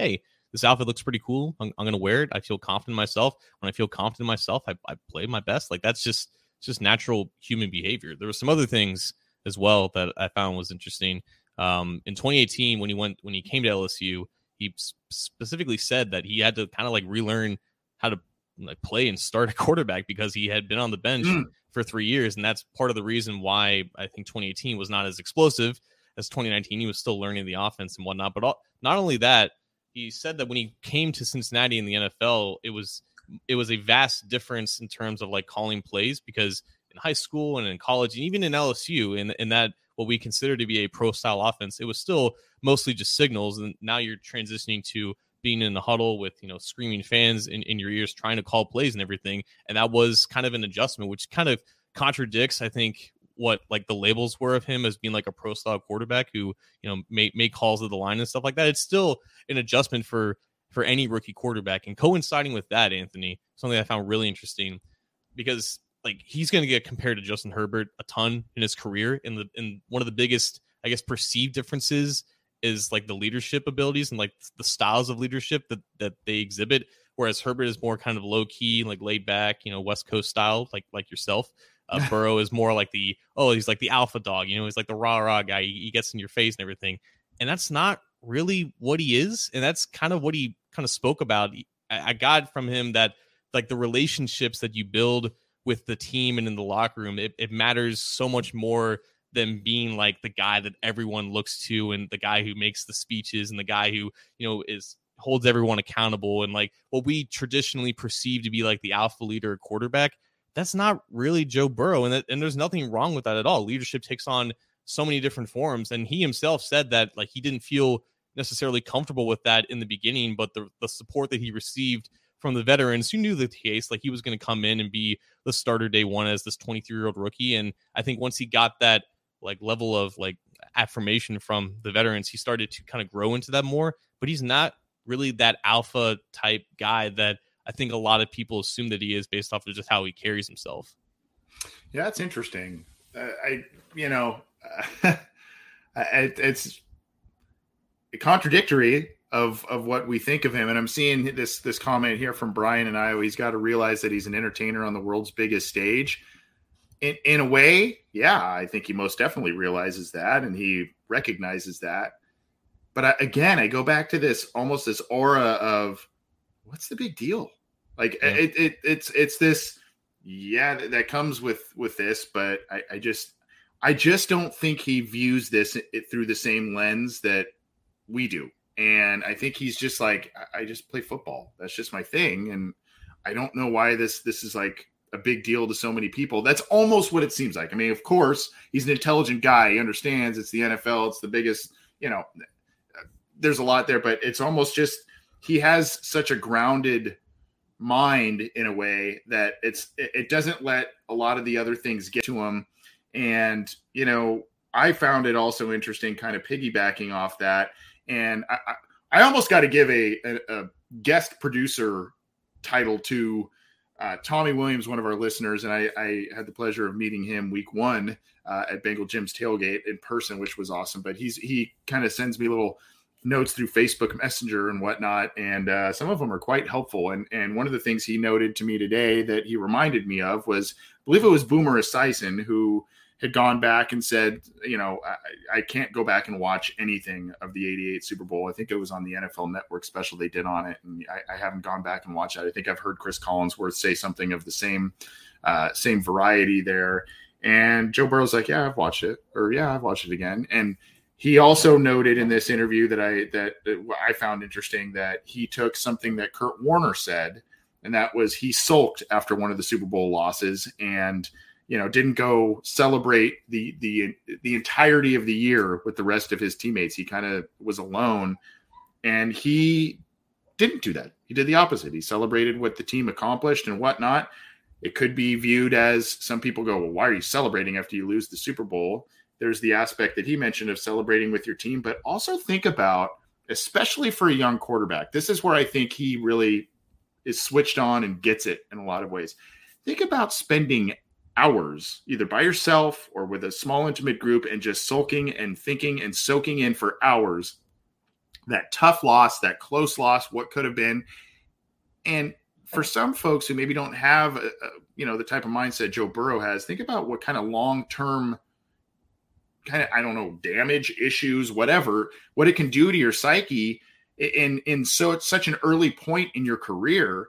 this outfit looks pretty cool. I'm going to wear it. I feel confident in myself. When I feel confident in myself, I play my best. Like that's just natural human behavior. There were some other things as well that I found was interesting. In 2018, when he came to LSU, he specifically said that he had to kind of like relearn how to like play and start a quarterback because he had been on the bench for 3 years. And that's part of the reason why I think 2018 was not as explosive as 2019. He was still learning the offense and whatnot. But not only that, he said that when he came to Cincinnati in the NFL, it was a vast difference in terms of like calling plays, because in high school and in college and even in LSU, in that what we consider to be a pro style offense, it was still mostly just signals. And now you're transitioning to being in the huddle with, screaming fans in your ears, trying to call plays and everything. And that was kind of an adjustment, which kind of contradicts, I think, what like the labels were of him as being like a pro style quarterback who, make calls of the line and stuff like that. It's still an adjustment for any rookie quarterback. And coinciding with that, Anthony, something I found really interesting, because like he's going to get compared to Justin Herbert a ton in his career. And one of the biggest, I guess, perceived differences is like the leadership abilities and like the styles of leadership that they exhibit. Whereas Herbert is more kind of low key, like laid back, West Coast style, like yourself. Burrow is more like he's like the alpha dog, he's like the rah guy. He gets in your face and everything. And that's not really what he is. And that's kind of what he kind of spoke about. I got from him that like the relationships that you build with the team and in the locker room, it matters so much more than being like the guy that everyone looks to and the guy who makes the speeches and the guy who, holds everyone accountable. And like what we traditionally perceive to be like the alpha leader or quarterback, that's not really Joe Burrow. And there's nothing wrong with that at all. Leadership takes on so many different forms. And he himself said that like he didn't feel necessarily comfortable with that in the beginning, but the support that he received from the veterans who knew the case, like he was going to come in and be the starter day one as this 23-year-old rookie. And I think once he got that like level of like affirmation from the veterans, he started to kind of grow into that more. But he's not really that alpha type guy that I think a lot of people assume that he is based off of just how he carries himself. Yeah, that's interesting. It's contradictory of what we think of him. And I'm seeing this comment here from Brian in Iowa. He's got to realize that he's an entertainer on the world's biggest stage. In a way, yeah, I think he most definitely realizes that and he recognizes that. But I go back to this aura of what's the big deal? Like it's this, yeah, that comes with this, but I just don't think he views this through the same lens that we do. And I think he's just like, I just play football. That's just my thing. And I don't know why this is like a big deal to so many people. That's almost what it seems like. I mean, of course, he's an intelligent guy. He understands it's the NFL. It's the biggest, there's a lot there, but it's almost just he has such a grounded mind in a way that it doesn't let a lot of the other things get to him. And, I found it also interesting kind of piggybacking off that. And I almost got to give a guest producer title to Tommy Williams, one of our listeners. And I had the pleasure of meeting him week one at Bengal Jim's tailgate in person, which was awesome. But he kind of sends me little notes through Facebook Messenger and whatnot. And some of them are quite helpful. And one of the things he noted to me today that he reminded me of was, I believe it was Boomer Esiason, who had gone back and said, I can't go back and watch anything of the 88 Super Bowl. I think it was on the NFL Network special they did on it. And I haven't gone back and watched that. I think I've heard Chris Collinsworth say something of the same variety there. And Joe Burrow's like, yeah, I've watched it, or yeah, I've watched it again. And he also noted in this interview that I found interesting that he took something that Kurt Warner said, and that was he sulked after one of the Super Bowl losses and didn't go celebrate the entirety of the year with the rest of his teammates. He kind of was alone, and he didn't do that. He did the opposite. He celebrated what the team accomplished and whatnot. It could be viewed as some people go, well, why are you celebrating after you lose the Super Bowl? There's the aspect that he mentioned of celebrating with your team, but also think about, especially for a young quarterback, this is where I think he really is switched on and gets it in a lot of ways. Think about spending hours either by yourself or with a small intimate group and just sulking and thinking and soaking in for hours that tough loss, that close loss, what could have been. And for some folks who maybe don't have, the type of mindset Joe Burrow has, think about what kind of long-term kind of, I don't know, damage, issues, whatever, what it can do to your psyche so it's such an early point in your career.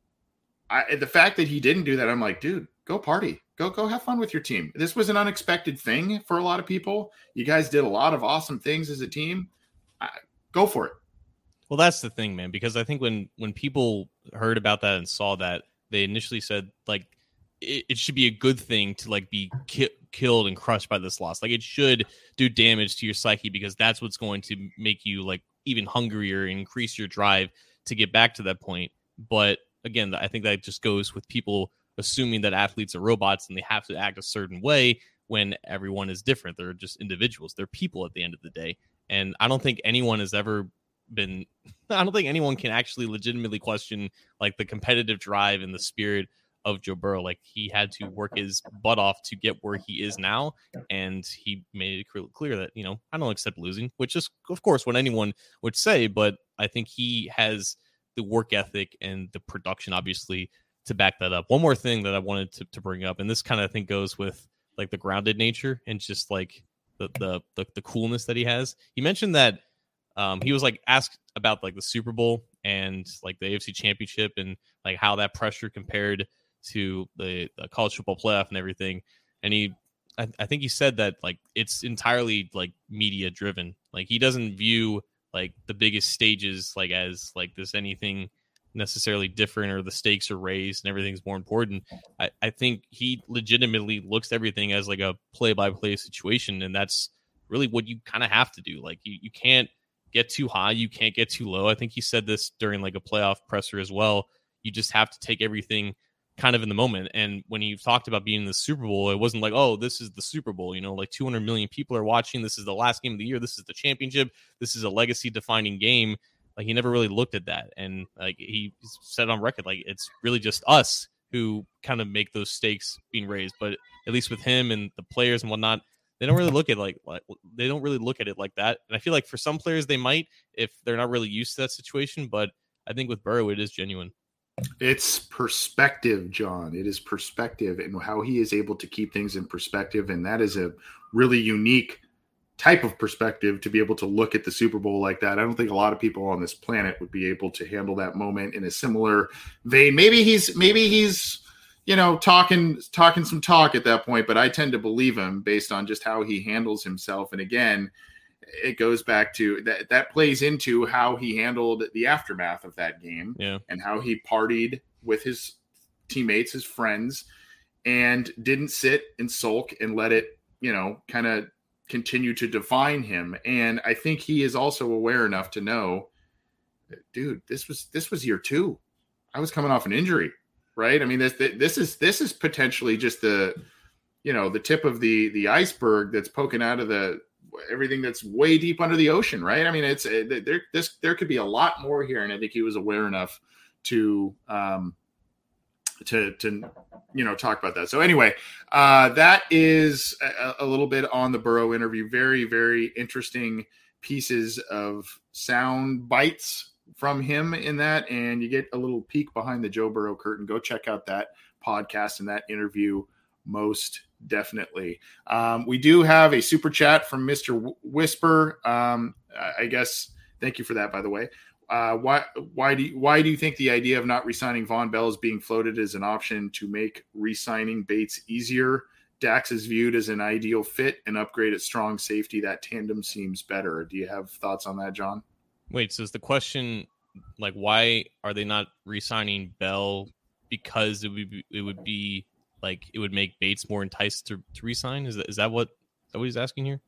The fact that he didn't do that, I'm like, dude, go party, go have fun with your team. This was an unexpected thing for a lot of people. You guys did a lot of awesome things as a team. Go for it. Well, that's the thing, man, because I think when people heard about that and saw that, they initially said, like, it should be a good thing to, like, be killed and crushed by this loss. Like, it should do damage to your psyche because that's what's going to make you, like, even hungrier and increase your drive to get back to that point. But again, I think that just goes with people assuming that athletes are robots and they have to act a certain way when everyone is different. They're just individuals. They're people at the end of the day. And I don't think anyone has ever I don't think anyone can actually legitimately question, like, the competitive drive and the spirit of Joe Burrow. Like, he had to work his butt off to get where he is now, and he made it clear that, I don't accept losing, which is, of course, what anyone would say, but I think he has the work ethic and the production, obviously, to back that up. One more thing that I wanted to bring up, and this kind of, I think, goes with, like, the grounded nature and just, like, the coolness that he has. He mentioned that he was, like, asked about, like, the Super Bowl and, like, the AFC Championship and, like, how that pressure compared to the college football playoff and everything. And I think he said that, like, it's entirely, like, media driven. Like, he doesn't view, like, the biggest stages, like, as, like, this anything necessarily different, or the stakes are raised and everything's more important. I think he legitimately looks at everything as, like, a play-by-play situation, and that's really what you kind of have to do. Like, you can't get too high, you can't get too low. I think he said this during, like, a playoff presser as well. You just have to take everything kind of in the moment. And when he talked about being in the Super Bowl, it wasn't like, oh, this is the Super Bowl, like 200 million people are watching. This is the last game of the year. This is the championship. This is a legacy defining game. Like, he never really looked at that. And, like, he said on record, like, it's really just us who kind of make those stakes being raised. But at least with him and the players and whatnot, they don't really look at they don't really look at it like that. And I feel like for some players they might, if they're not really used to that situation. But I think with Burrow, it is genuine. It's perspective, John. It is perspective, and how he is able to keep things in perspective. And that is a really unique type of perspective, to be able to look at the Super Bowl like that. I don't think a lot of people on this planet would be able to handle that moment in a similar vein. Maybe he's talking some talk at that point, but I tend to believe him based on just how he handles himself. And again, it goes back to that plays into how he handled the aftermath of that game, and how he partied with his teammates, his friends, and didn't sit and sulk and let it, kind of continue to define him. And I think he is also aware enough to know, dude, this was year 2. I was coming off an injury, right? I mean, this is potentially just the tip of the iceberg that's poking out of everything that's way deep under the ocean, right? I mean, there could be a lot more here, and I think he was aware enough to talk about that. So anyway, that is a little bit on the Burrow interview. Very, very interesting pieces of sound bites from him in that, and you get a little peek behind the Joe Burrow curtain. Go check out that podcast and that interview, most definitely. We do have a super chat from Mr. Whisper. I guess, thank you for that, by the way. Why do you think the idea of not re-signing Vonn Bell is being floated as an option to make re-signing Bates easier? Dax is viewed as an ideal fit and upgrade at strong safety. That tandem seems better. Do you have thoughts on that, John? Wait, so is the question, like, why are they not re-signing Bell? Because it would be like, it would make Bates more enticed to re-sign? Is that what he's asking here?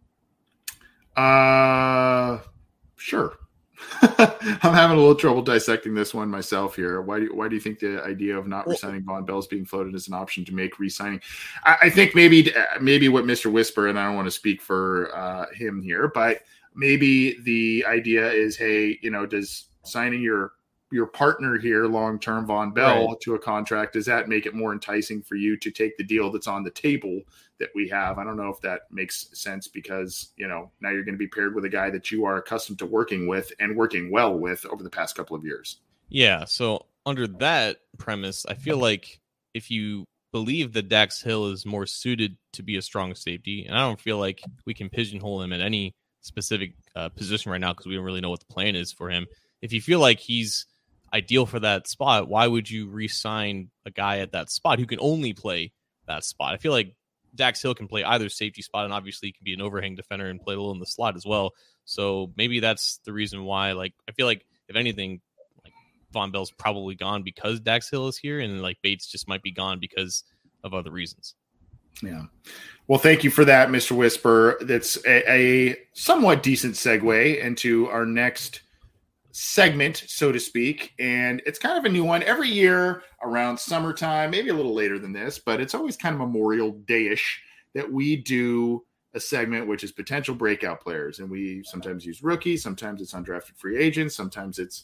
Sure. I'm having a little trouble dissecting this one myself here. Why do you think the idea of not re-signing Vonn Bell is being floated as an option to make re-signing? I think maybe what Mr. Whisper, and I don't want to speak for him here, but maybe the idea is, hey, does signing your your partner here long-term, Von Bell, Right. to a contract, does that make it more enticing for you to take the deal that's on the table that we have? I don't know if that makes sense because, now you're going to be paired with a guy that you are accustomed to working with and working well with over the past couple of years. Yeah. So under that premise, I feel like if you believe that Dax Hill is more suited to be a strong safety, and I don't feel like we can pigeonhole him at any specific position right now because we don't really know what the plan is for him. If you feel like he's ideal for that spot, why would you re-sign a guy at that spot who can only play that spot? I feel like Dax Hill can play either safety spot, and obviously he can be an overhang defender and play a little in the slot as well. So maybe that's the reason why. Like, I feel like if anything, like Von Bell's probably gone because Dax Hill is here, and like Bates just might be gone because of other reasons. Yeah. Well, thank you for that, Mr. Whisper. That's a somewhat decent segue into our next segment, so to speak. And it's kind of a new one every year around summertime, maybe a little later than this, but it's always kind of Memorial Day-ish that we do a segment, which is potential breakout players. And we sometimes use rookies, sometimes it's undrafted free agents, sometimes it's,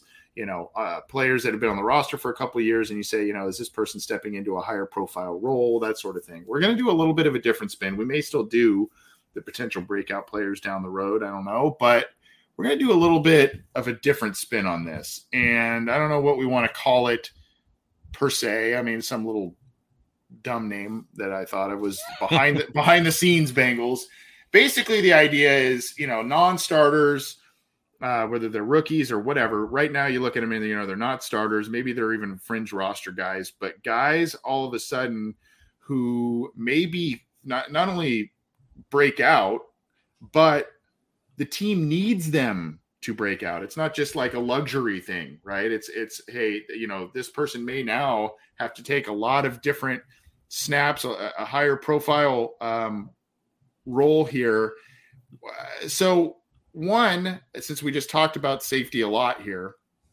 players that have been on the roster for a couple of years. And you say, is this person stepping into a higher profile role, that sort of thing. We're going to do a little bit of a different spin. We may still do the potential breakout players down the road. I don't know, but we're going to do a little bit of a different spin on this. And I don't know what we want to call it per se. I mean, some little dumb name that I thought of was behind the scenes Bengals. Basically, the idea is, non-starters, whether they're rookies or whatever. Right now, you look at them and, they're not starters. Maybe they're even fringe roster guys, but guys all of a sudden who maybe not only break out, but the team needs them to break out. It's not just like a luxury thing, right? It's hey, this person may now have to take a lot of different snaps, a higher profile role here. So one, since we just talked about safety a lot here,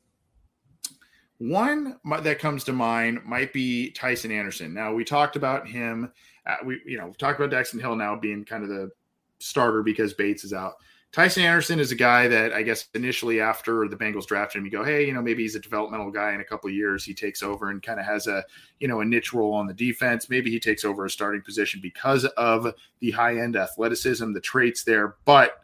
one that comes to mind might be Tycen Anderson. Now, we talked about him. We talked about Dax Hill now being kind of the starter because Bates is out. Tycen Anderson is a guy that I guess initially after the Bengals drafted him, you go, hey, maybe he's a developmental guy in a couple of years. He takes over and kind of has a niche role on the defense. Maybe he takes over a starting position because of the high-end athleticism, the traits there. But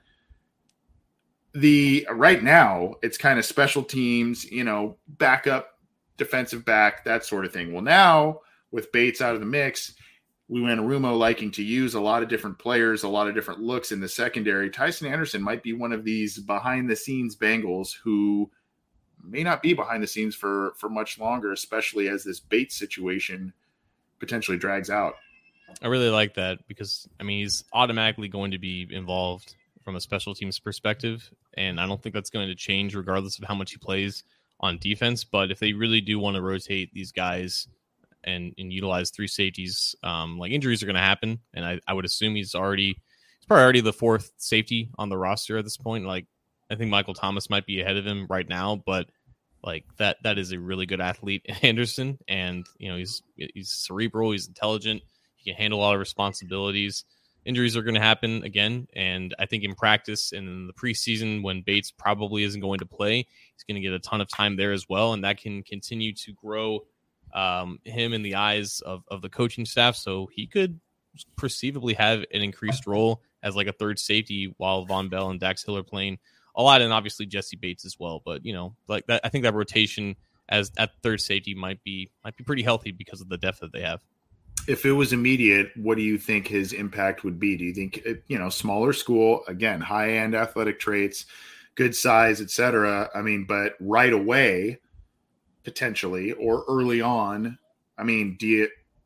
right now it's kind of special teams, backup, defensive back, that sort of thing. Well, now with Bates out of the mix, Lou Anarumo liking to use a lot of different players, a lot of different looks in the secondary. Tycen Anderson might be one of these behind-the-scenes Bengals who may not be behind the scenes for much longer, especially as this Bates situation potentially drags out. I really like that because, he's automatically going to be involved from a special teams perspective, and I don't think that's going to change regardless of how much he plays on defense. But if they really do want to rotate these guys and utilize three safeties, injuries are going to happen. And I would assume he's probably already the fourth safety on the roster at this point. Like, I think Michael Thomas might be ahead of him right now, but like that is a really good athlete, Anderson. And, he's cerebral, he's intelligent. He can handle a lot of responsibilities. Injuries are going to happen again. And I think in practice and in the preseason when Bates probably isn't going to play, he's going to get a ton of time there as well. And that can continue to grow him in the eyes of the coaching staff, so he could perceivably have an increased role as like a third safety while Von Bell and Dax Hill are playing a lot, and obviously Jesse Bates as well. But like that, I think that rotation as at third safety might be pretty healthy because of the depth that they have. If it was immediate, what do you think his impact would be? Do you think smaller school, again, high end athletic traits, good size, etc.? But right away, potentially, or early on, do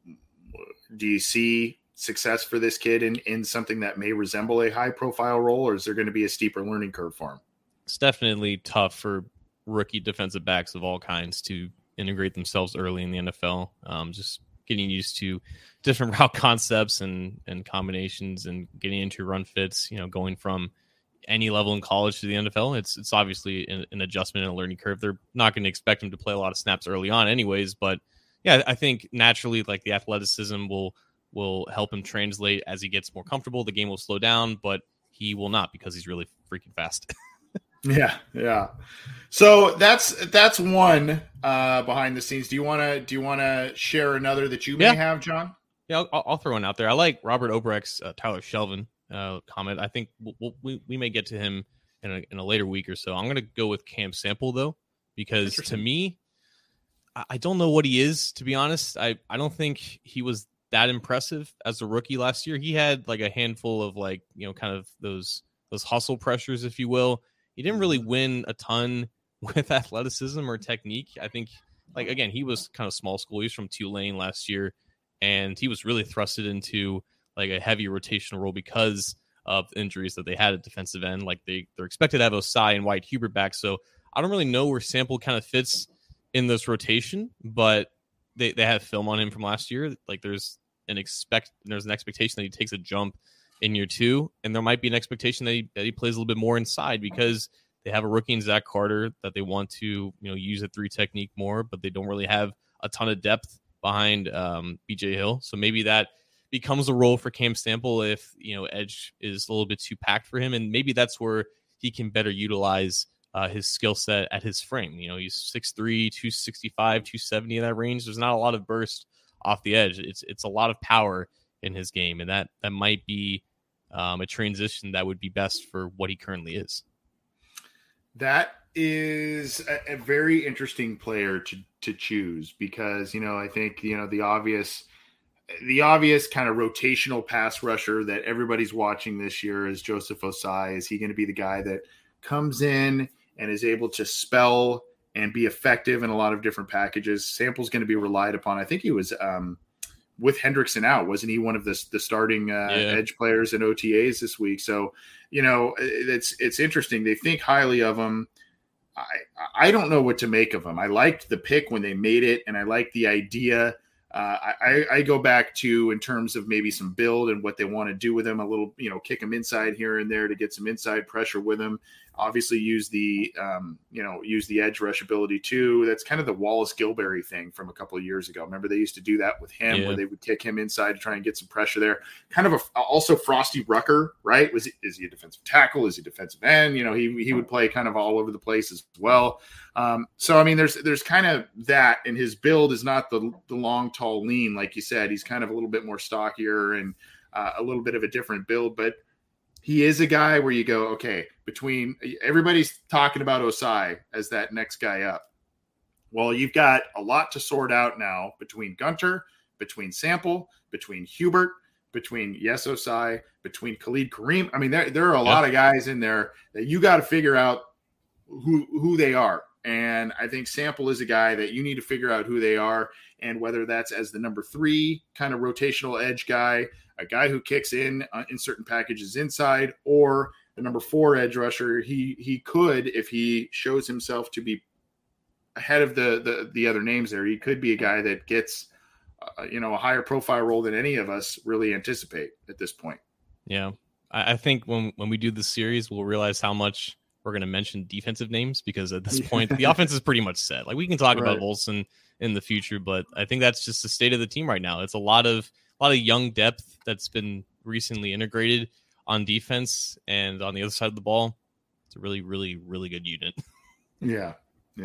you see success for this kid in something that may resemble a high profile role, or is there going to be a steeper learning curve for him? It's definitely tough for rookie defensive backs of all kinds to integrate themselves early in the NFL. Just getting used to different route concepts and combinations and getting into run fits, going from any level in college to the NFL, it's obviously an adjustment and a learning curve. They're not going to expect him to play a lot of snaps early on anyways, but yeah, I think naturally like the athleticism will help him translate as he gets more comfortable. The game will slow down, but he will not because he's really freaking fast. Yeah. So that's one behind the scenes. Do you want to share another that you may have, John? Yeah, I'll throw one out there. I like Robert Obrecht's Tyler Shelvin comment. I think we may get to him in a later week or so. I'm going to go with Cam Sample though, because to me, I don't know what he is, to be honest. I don't think he was that impressive as a rookie last year. He had like a handful of like, kind of those hustle pressures, if you will. He didn't really win a ton with athleticism or technique. I think, like, again, he was kind of small school. He was from Tulane last year, and he was really thrusted into like a heavy rotational role because of injuries that they had at defensive end. Like they're expected to have Osai and White Hubert back. So I don't really know where Sample kind of fits in this rotation, but they have film on him from last year. Like there's an expectation that he takes a jump in year two, and there might be an expectation that he plays a little bit more inside because they have a rookie in Zach Carter that they want to use a 3 technique more, but they don't really have a ton of depth behind BJ Hill. So maybe that becomes a role for Cam Sample if edge is a little bit too packed for him, and maybe that's where he can better utilize his skill set at his frame. He's 6'3", 265, 270 in that range. There's not a lot of burst off the edge. It's a lot of power in his game, and that might be a transition that would be best for what he currently is. That is a very interesting player to choose because, I think, the obvious kind of rotational pass rusher that everybody's watching this year is Joseph Osai. Is he going to be the guy that comes in and is able to spell and be effective in a lot of different packages? Sample's going to be relied upon. I think he was with Hendrickson out, wasn't he one of the starting edge players in OTAs this week? So, it's interesting. They think highly of him. I don't know what to make of him. I liked the pick when they made it, and I like the idea. I go back to, in terms of maybe some build and what they want to do with him, a little, kick him inside here and there to get some inside pressure with him. Obviously use the edge rush ability too. That's kind of the Wallace Gilberry thing from a couple of years ago. Remember they used to do that with him where they would kick him inside to try and get some pressure there. Kind of also Frosty Rucker, right? Is he a defensive tackle? Is he defensive end? He would play kind of all over the place as well. So, I mean, there's kind of that, and his build is not the long, tall, lean. Like you said, he's kind of a little bit more stockier and a little bit of a different build, but he is a guy where you go, okay, between everybody's talking about Osai as that next guy up. Well, you've got a lot to sort out now between Gunter, between Sample, between Hubert, between Osai, between Khalid Kareem. I mean, there are a lot of guys in there that you got to figure out who they are. And I think Sample is a guy that you need to figure out who they are, and whether that's as the number 3 kind of rotational edge guy, a guy who kicks in certain packages inside, or the number 4 edge rusher. He could, if he shows himself to be ahead of the other names there, he could be a guy that gets a higher profile role than any of us really anticipate at this point. Yeah, I think when we do this series, we'll realize how much we're going to mention defensive names, because at this point, the offense is pretty much set. Like, we can talk about Volson in the future, but I think that's just the state of the team right now. It's a lot of young depth that's been recently integrated on defense, and on the other side of the ball, it's a really, really, really good unit. Yeah.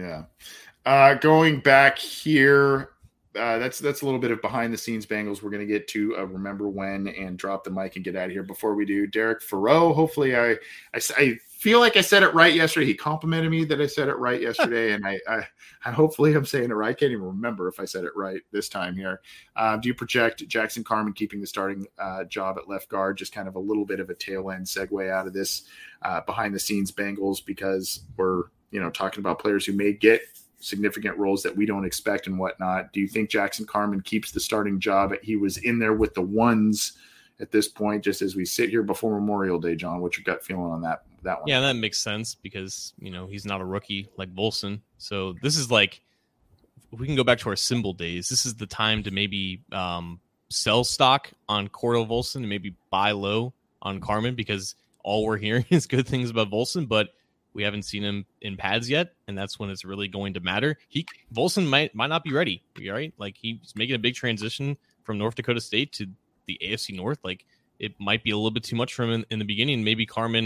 Going back here, that's a little bit of behind the scenes Bengals. We're going to get to remember when and drop the mic and get out of here. Before we do, Derek Farreau, hopefully I feel like I said it right yesterday. He complimented me that I said it right yesterday, and I hopefully I'm saying it right. I can't even remember if I said it right this time here. Do you project Jackson Carman keeping the starting job at left guard? Just kind of a little bit of a tail end segue out of this behind the scenes Bengals, because we're talking about players who may get significant roles that we don't expect and whatnot. Do you think Jackson Carman keeps the starting job? He was in there with the ones at this point, just as we sit here before Memorial Day. John, what's your gut feeling on that one? Yeah, that makes sense, because he's not a rookie like Volson. So this is like, we can go back to our symbol days. This is the time to maybe sell stock on Cordell Volson and maybe buy low on Carman, because all we're hearing is good things about Volson, but we haven't seen him in pads yet, and that's when it's really going to matter. Volson might not be ready, right? Like, he's making a big transition from North Dakota State to the AFC North. Like, it might be a little bit too much for him in the beginning. Maybe Carman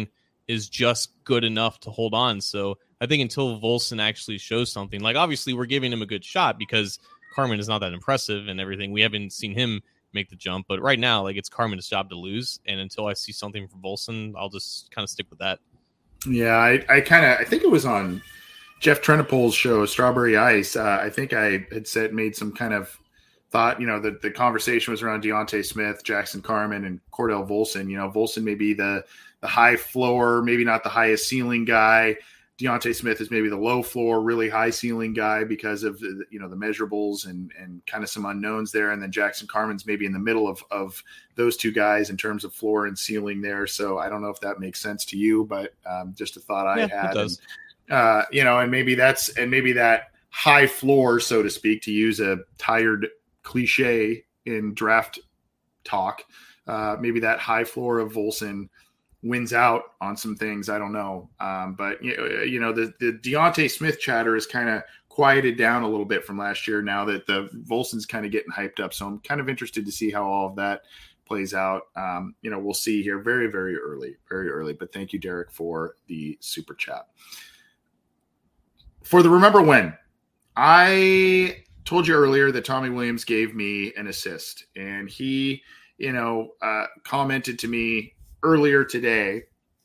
is just good enough to hold on. So I think until Volson actually shows something, like obviously we're giving him a good shot because Carman is not that impressive and everything. We haven't seen him make the jump, but right now, like, it's Carman's job to lose. And until I see something from Volson, I'll just kind of stick with that. Yeah, I think it was on Jeff Trenopol's show, Strawberry Ice. I think I had made some kind of thought, that the conversation was around Deontay Smith, Jackson Carman, and Cordell Volson. Volson may be the high floor, maybe not the highest ceiling guy. Deontay Smith is maybe the low floor, really high ceiling guy because of the measurables and kind of some unknowns there. And then Jackson Carman's maybe in the middle of those two guys in terms of floor and ceiling there. So I don't know if that makes sense to you, but just a thought I had. It does. And maybe that high floor, so to speak, to use a tired cliche in draft talk, maybe that high floor of Volson wins out on some things. I don't know. But the Deontay Smith chatter is kind of quieted down a little bit from last year now that the Volson's kind of getting hyped up. So I'm kind of interested to see how all of that plays out. We'll see here very, very early, but thank you, Derek, for the super chat. For the Remember When, I told you earlier that Tommy Williams gave me an assist, and he, commented to me earlier today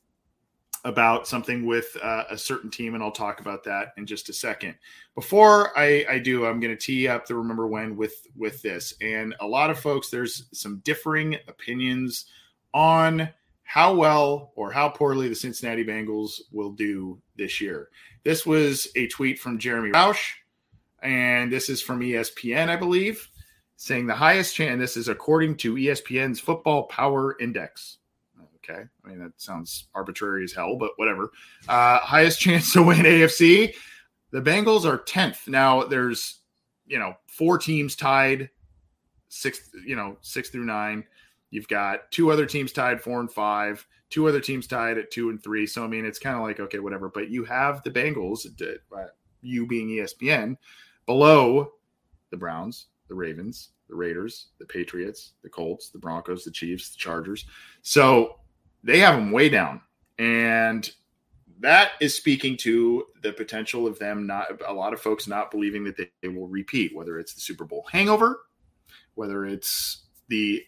about something with a certain team, and I'll talk about that in just a second. Before I do, I'm going to tee up the Remember When with this. And a lot of folks, there's some differing opinions on how well or how poorly the Cincinnati Bengals will do this year. This was a tweet from Jeremy Rausch, and this is from ESPN, I believe, saying the highest chance, this is according to ESPN's Football Power Index. Okay. I mean, that sounds arbitrary as hell, but whatever. Highest chance to win AFC. The Bengals are 10th. Now there's, 4 teams tied 6 through 9. You've got 2 other teams tied 4 and 5, 2 other teams tied at 2 and 3. So, I mean, it's kind of like, okay, whatever, but you have the Bengals, you being ESPN, below the Browns, the Ravens, the Raiders, the Patriots, the Colts, the Broncos, the Chiefs, the Chargers. So they have them way down. And that is speaking to the potential of them a lot of folks not believing that they will repeat, whether it's the Super Bowl hangover, whether it's the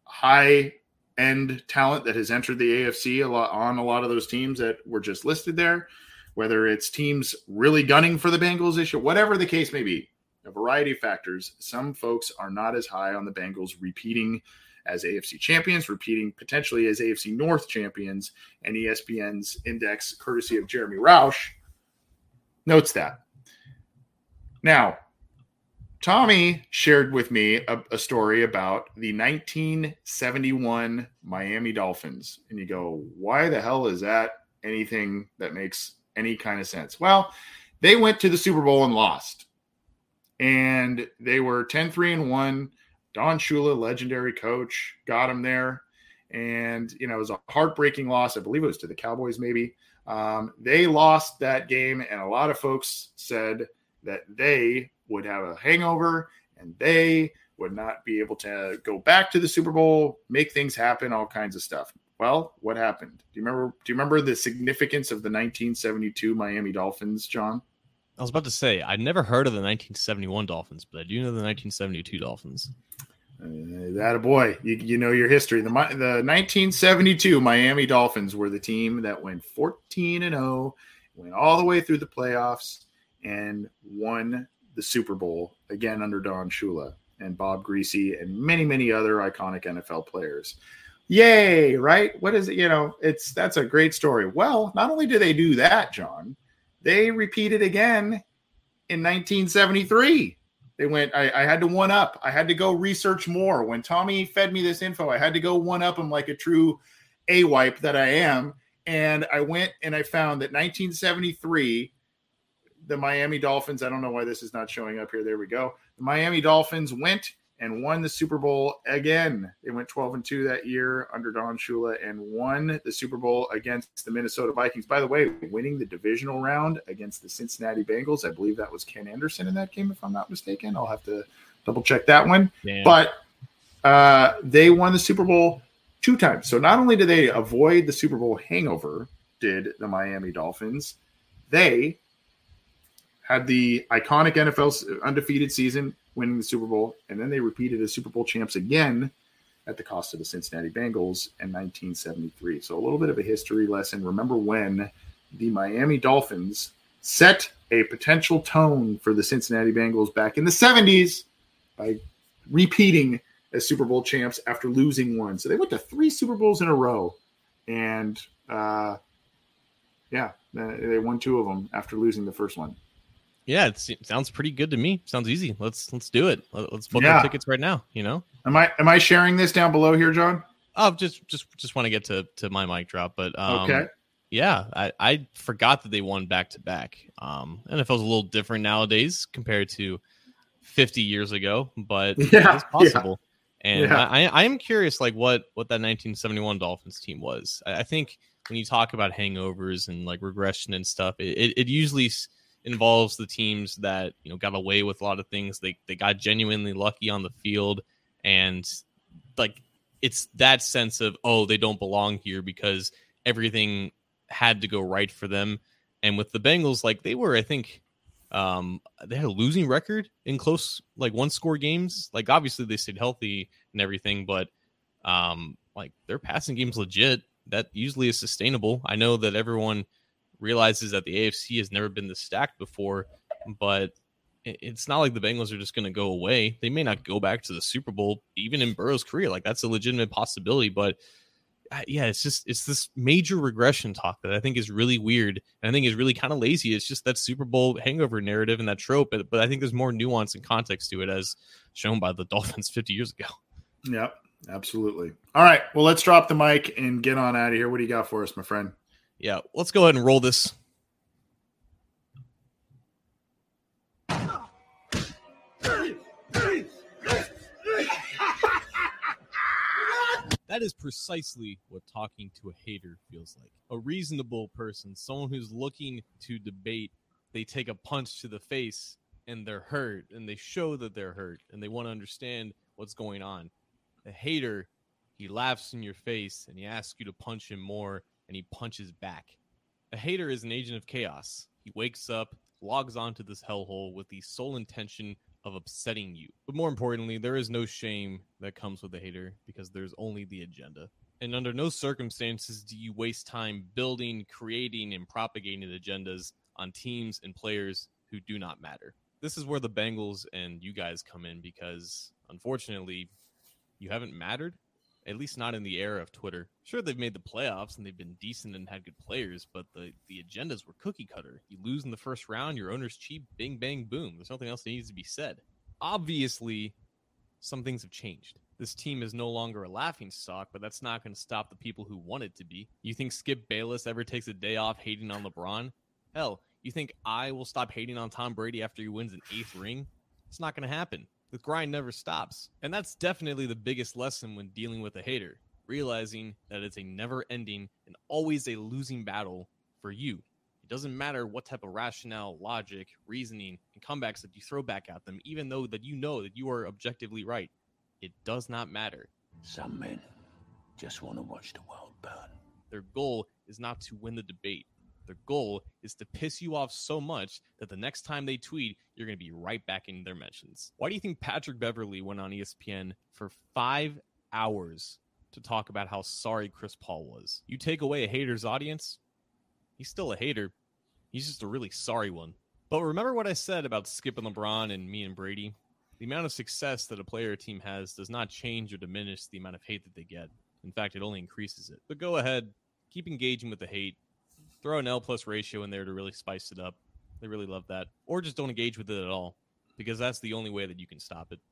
high-end talent that has entered the AFC on a lot of those teams that were just listed there, whether it's teams really gunning for the Bengals issue, whatever the case may be, a variety of factors. Some folks are not as high on the Bengals repeating as AFC champions, repeating potentially as AFC North champions, and ESPN's index, courtesy of Jeremy Rausch, notes that. Now, Tommy shared with me a story about the 1971 Miami Dolphins. And you go, why the hell is that anything that makes any kind of sense? Well, they went to the Super Bowl and lost. And they were 10-3-1. Don Shula, legendary coach, got him there. And, it was a heartbreaking loss. I believe it was to the Cowboys, maybe. They lost that game, and a lot of folks said that they would have a hangover and they would not be able to go back to the Super Bowl, make things happen, all kinds of stuff. Well, what happened? Do you remember the significance of the 1972 Miami Dolphins, John? I was about to say, I'd never heard of the 1971 Dolphins, but I do know the 1972 Dolphins. That a boy, you know your history. The 1972 Miami Dolphins were the team that went 14-0, went all the way through the playoffs, and won the Super Bowl again under Don Shula and Bob Greasy and many, many other iconic NFL players. Yay! Right? What is it? That's a great story. Well, not only do they do that, John, they repeated again in 1973. They went, I had to one up. I had to go research more. When Tommy fed me this info, I had to go one up him like a true A-wipe that I am. And I went and I found that 1973, the Miami Dolphins, I don't know why this is not showing up here. There we go. The Miami Dolphins went and won the Super Bowl again. They went 12-2 that year under Don Shula and won the Super Bowl against the Minnesota Vikings. By the way, winning the divisional round against the Cincinnati Bengals. I believe that was Ken Anderson in that game, if I'm not mistaken. I'll have to double check that one. Damn. But they won the Super Bowl 2 times. So not only did they avoid the Super Bowl hangover, drafted the Miami Dolphins, they had the iconic NFL undefeated season, winning the Super Bowl, and then they repeated as Super Bowl champs again at the cost of the Cincinnati Bengals in 1973. So a little bit of a history lesson. Remember when the Miami Dolphins set a potential tone for the Cincinnati Bengals back in the 70s by repeating as Super Bowl champs after losing one. So they went to 3 Super Bowls in a row. And, they won 2 of them after losing the first one. Yeah, it sounds pretty good to me. Sounds easy. Let's do it. Let's book our tickets right now. Am I sharing this down below here, John? Oh, just want to get to my mic drop, but okay. Yeah, I forgot that they won back to back. NFL's a little different nowadays compared to 50 years ago, but it's possible. Yeah. And I am curious, like what that 1971 Dolphins team was. I think when you talk about hangovers and like regression and stuff, it usually involves the teams that got away with a lot of things. They got genuinely lucky on the field, and like it's that sense of they don't belong here because everything had to go right for them. And with the Bengals, like they were, I think they had a losing record in close like 1-score games. Like obviously they stayed healthy and everything, but like their passing game's legit. That usually is sustainable. I know that everyone realizes that the AFC has never been this stacked before, but it's not like the Bengals are just going to go away. They may not go back to the Super Bowl even in Burrow's career. Like that's a legitimate possibility, but it's this major regression talk that I think is really weird. And I think is really kind of lazy. It's just that Super Bowl hangover narrative and that trope. But I think there's more nuance and context to it as shown by the Dolphins 50 years ago. Yep, absolutely. All right. Well, let's drop the mic and get on out of here. What do you got for us, my friend? Yeah, let's go ahead and roll this. That is precisely what talking to a hater feels like. A reasonable person, someone who's looking to debate, they take a punch to the face and they're hurt and they show that they're hurt and they want to understand what's going on. The hater, he laughs in your face and he asks you to punch him more and he punches back. A hater is an agent of chaos. He wakes up, logs onto this hellhole with the sole intention of upsetting you. But more importantly, there is no shame that comes with a hater because there's only the agenda. And under no circumstances do you waste time building, creating, and propagating agendas on teams and players who do not matter. This is where the Bengals and you guys come in because, unfortunately, you haven't mattered. At least not in the era of Twitter. Sure, they've made the playoffs and they've been decent and had good players, but the agendas were cookie cutter. You lose in the first round, your owner's cheap, bing, bang, boom. There's nothing else that needs to be said. Obviously, some things have changed. This team is no longer a laughing stock, but that's not going to stop the people who want it to be. You think Skip Bayless ever takes a day off hating on LeBron? Hell, you think I will stop hating on Tom Brady after he wins an 8th ring? It's not going to happen. The grind never stops. And that's definitely the biggest lesson when dealing with a hater, realizing that it's a never-ending and always a losing battle for you. It doesn't matter what type of rationale, logic, reasoning, and comebacks that you throw back at them, even though that you know that you are objectively right. It does not matter. Some men just want to watch the world burn. Their goal is not to win the debate. Their goal is to piss you off so much that the next time they tweet, you're going to be right back in their mentions. Why do you think Patrick Beverley went on ESPN for 5 hours to talk about how sorry Chris Paul was? You take away a hater's audience, he's still a hater. He's just a really sorry one. But remember what I said about Skip and LeBron and me and Brady? The amount of success that a player or team has does not change or diminish the amount of hate that they get. In fact, it only increases it. But go ahead, keep engaging with the hate. Throw an L+ ratio in there to really spice it up. They really love that. Or just don't engage with it at all, because that's the only way that you can stop it.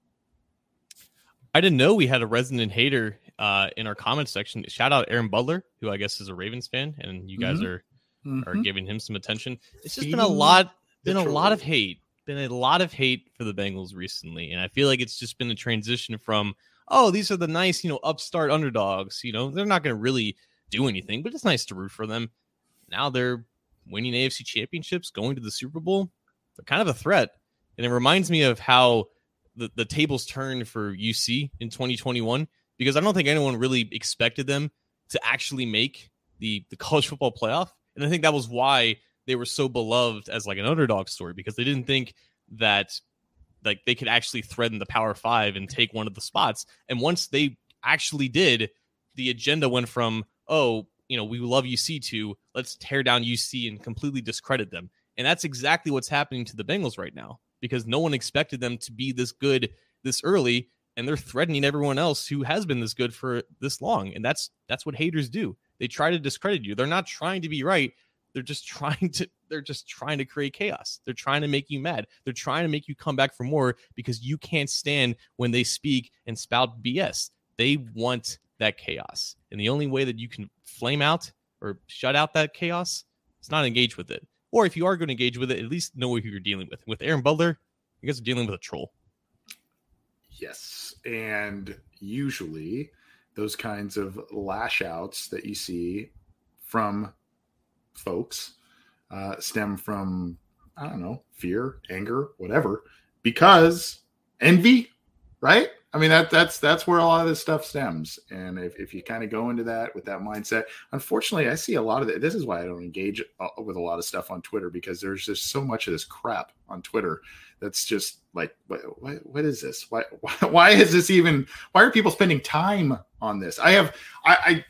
I didn't know we had a resident hater in our comment section. Shout out Aaron Butler, who I guess is a Ravens fan, and you guys are giving him some attention. It's just been a lot of hate. Been a lot of hate for the Bengals recently, and I feel like it's just been a transition from, these are the nice, upstart underdogs. They're not going to really do anything, but it's nice to root for them. Now they're winning AFC championships, going to the Super Bowl. They're kind of a threat. And it reminds me of how the tables turned for UC in 2021, because I don't think anyone really expected them to actually make the college football playoff. And I think that was why they were so beloved as like an underdog story, because they didn't think that like they could actually threaten the Power Five and take one of the spots. And once they actually did, the agenda went from, oh, we love UC to let's tear down UC and completely discredit them. And that's exactly what's happening to the Bengals right now, because no one expected them to be this good this early, and they're threatening everyone else who has been this good for this long. And that's what haters do. They try to discredit you. They're not trying to be right. They're just trying to create chaos. They're trying to make you mad. They're trying to make you come back for more because you can't stand when they speak and spout BS. They want that chaos. And the only way that you can flame out or shut out that chaos is not engage with it. Or if you are going to engage with it, at least know who you're dealing with. With Aaron Butler, you guys are dealing with a troll. Yes. And usually those kinds of lash outs that you see from folks stem from, I don't know, fear, anger, whatever, because envy, right? I mean, that's where a lot of this stuff stems. And if you kind of go into that with that mindset, unfortunately, I see a lot of it. This is why I don't engage with a lot of stuff on Twitter, because there's just so much of this crap on Twitter that's just like, what is this? Why is this even? Why are people spending time on this? I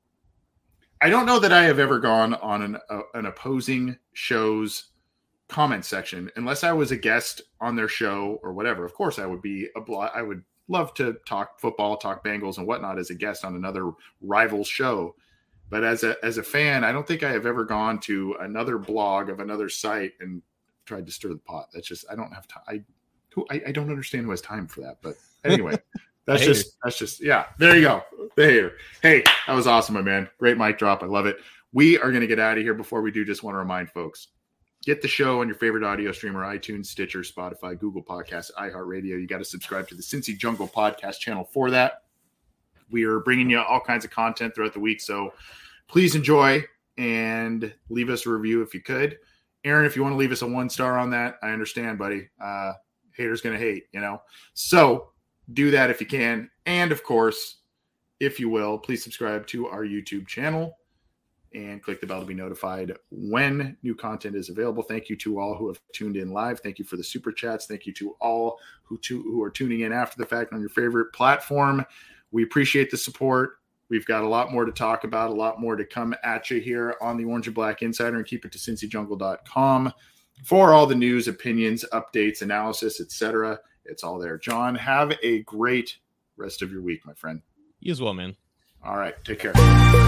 don't know that I have ever gone on an opposing show's comment section unless I was a guest on their show or whatever. Of course, I would love to talk football, talk Bengals and whatnot as a guest on another rival show. But as a fan, I don't think I have ever gone to another blog of another site and tried to stir the pot. That's just, I don't have time. I don't understand who has time for that. But anyway, that's just, yeah, there you go. The hater. Hey, that was awesome, my man. Great mic drop. I love it. We are going to get out of here. Before we do, just want to remind folks, get the show on your favorite audio streamer, iTunes, Stitcher, Spotify, Google Podcasts, iHeartRadio. You got to subscribe to the Cincy Jungle podcast channel for that. We are bringing you all kinds of content throughout the week, so please enjoy and leave us a review if you could. Aaron, if you want to leave us a 1-star on that, I understand, buddy. Haters going to hate, So do that if you can. And, of course, if you will, please subscribe to our YouTube channel and click the bell to be notified when new content is available. Thank you to all who have tuned in live. Thank you for the super chats. Thank you to all who are tuning in after the fact on your favorite platform. We appreciate the support. We've got a lot more to talk about, a lot more to come at you here on the Orange and Black Insider, and keep it to cincyjungle.com for all the news, opinions, updates, analysis, etc. It's all there. John, have a great rest of your week, my friend. You as well, man. All right. Take care.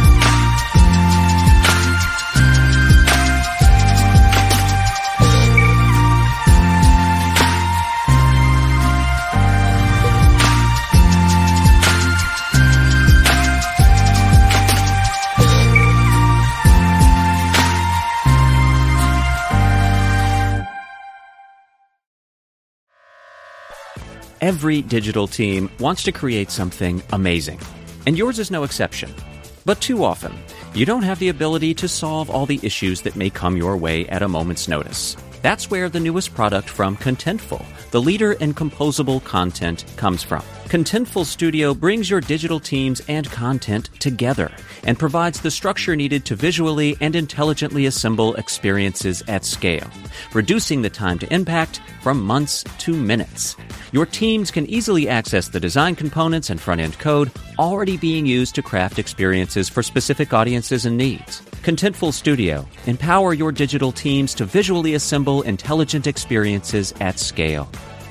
Every digital team wants to create something amazing, and yours is no exception. But too often, you don't have the ability to solve all the issues that may come your way at a moment's notice. That's where the newest product from Contentful, the leader in composable content, comes from. Contentful Studio brings your digital teams and content together and provides the structure needed to visually and intelligently assemble experiences at scale, reducing the time to impact from months to minutes. Your teams can easily access the design components and front-end code already being used to craft experiences for specific audiences and needs. Contentful Studio. Empower your digital teams to visually assemble intelligent experiences at scale.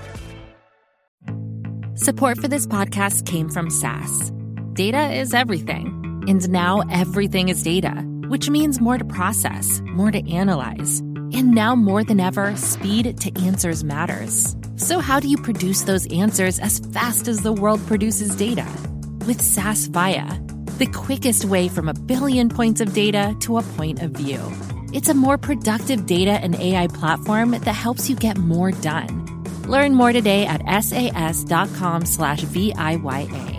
Support for this podcast came from SAS. Data is everything. And now everything is data, which means more to process, more to analyze. And now more than ever, speed to answers matters. So how do you produce those answers as fast as the world produces data? With SAS Viya, the quickest way from a billion points of data to a point of view. It's a more productive data and AI platform that helps you get more done. Learn more today at sas.com/VIYA.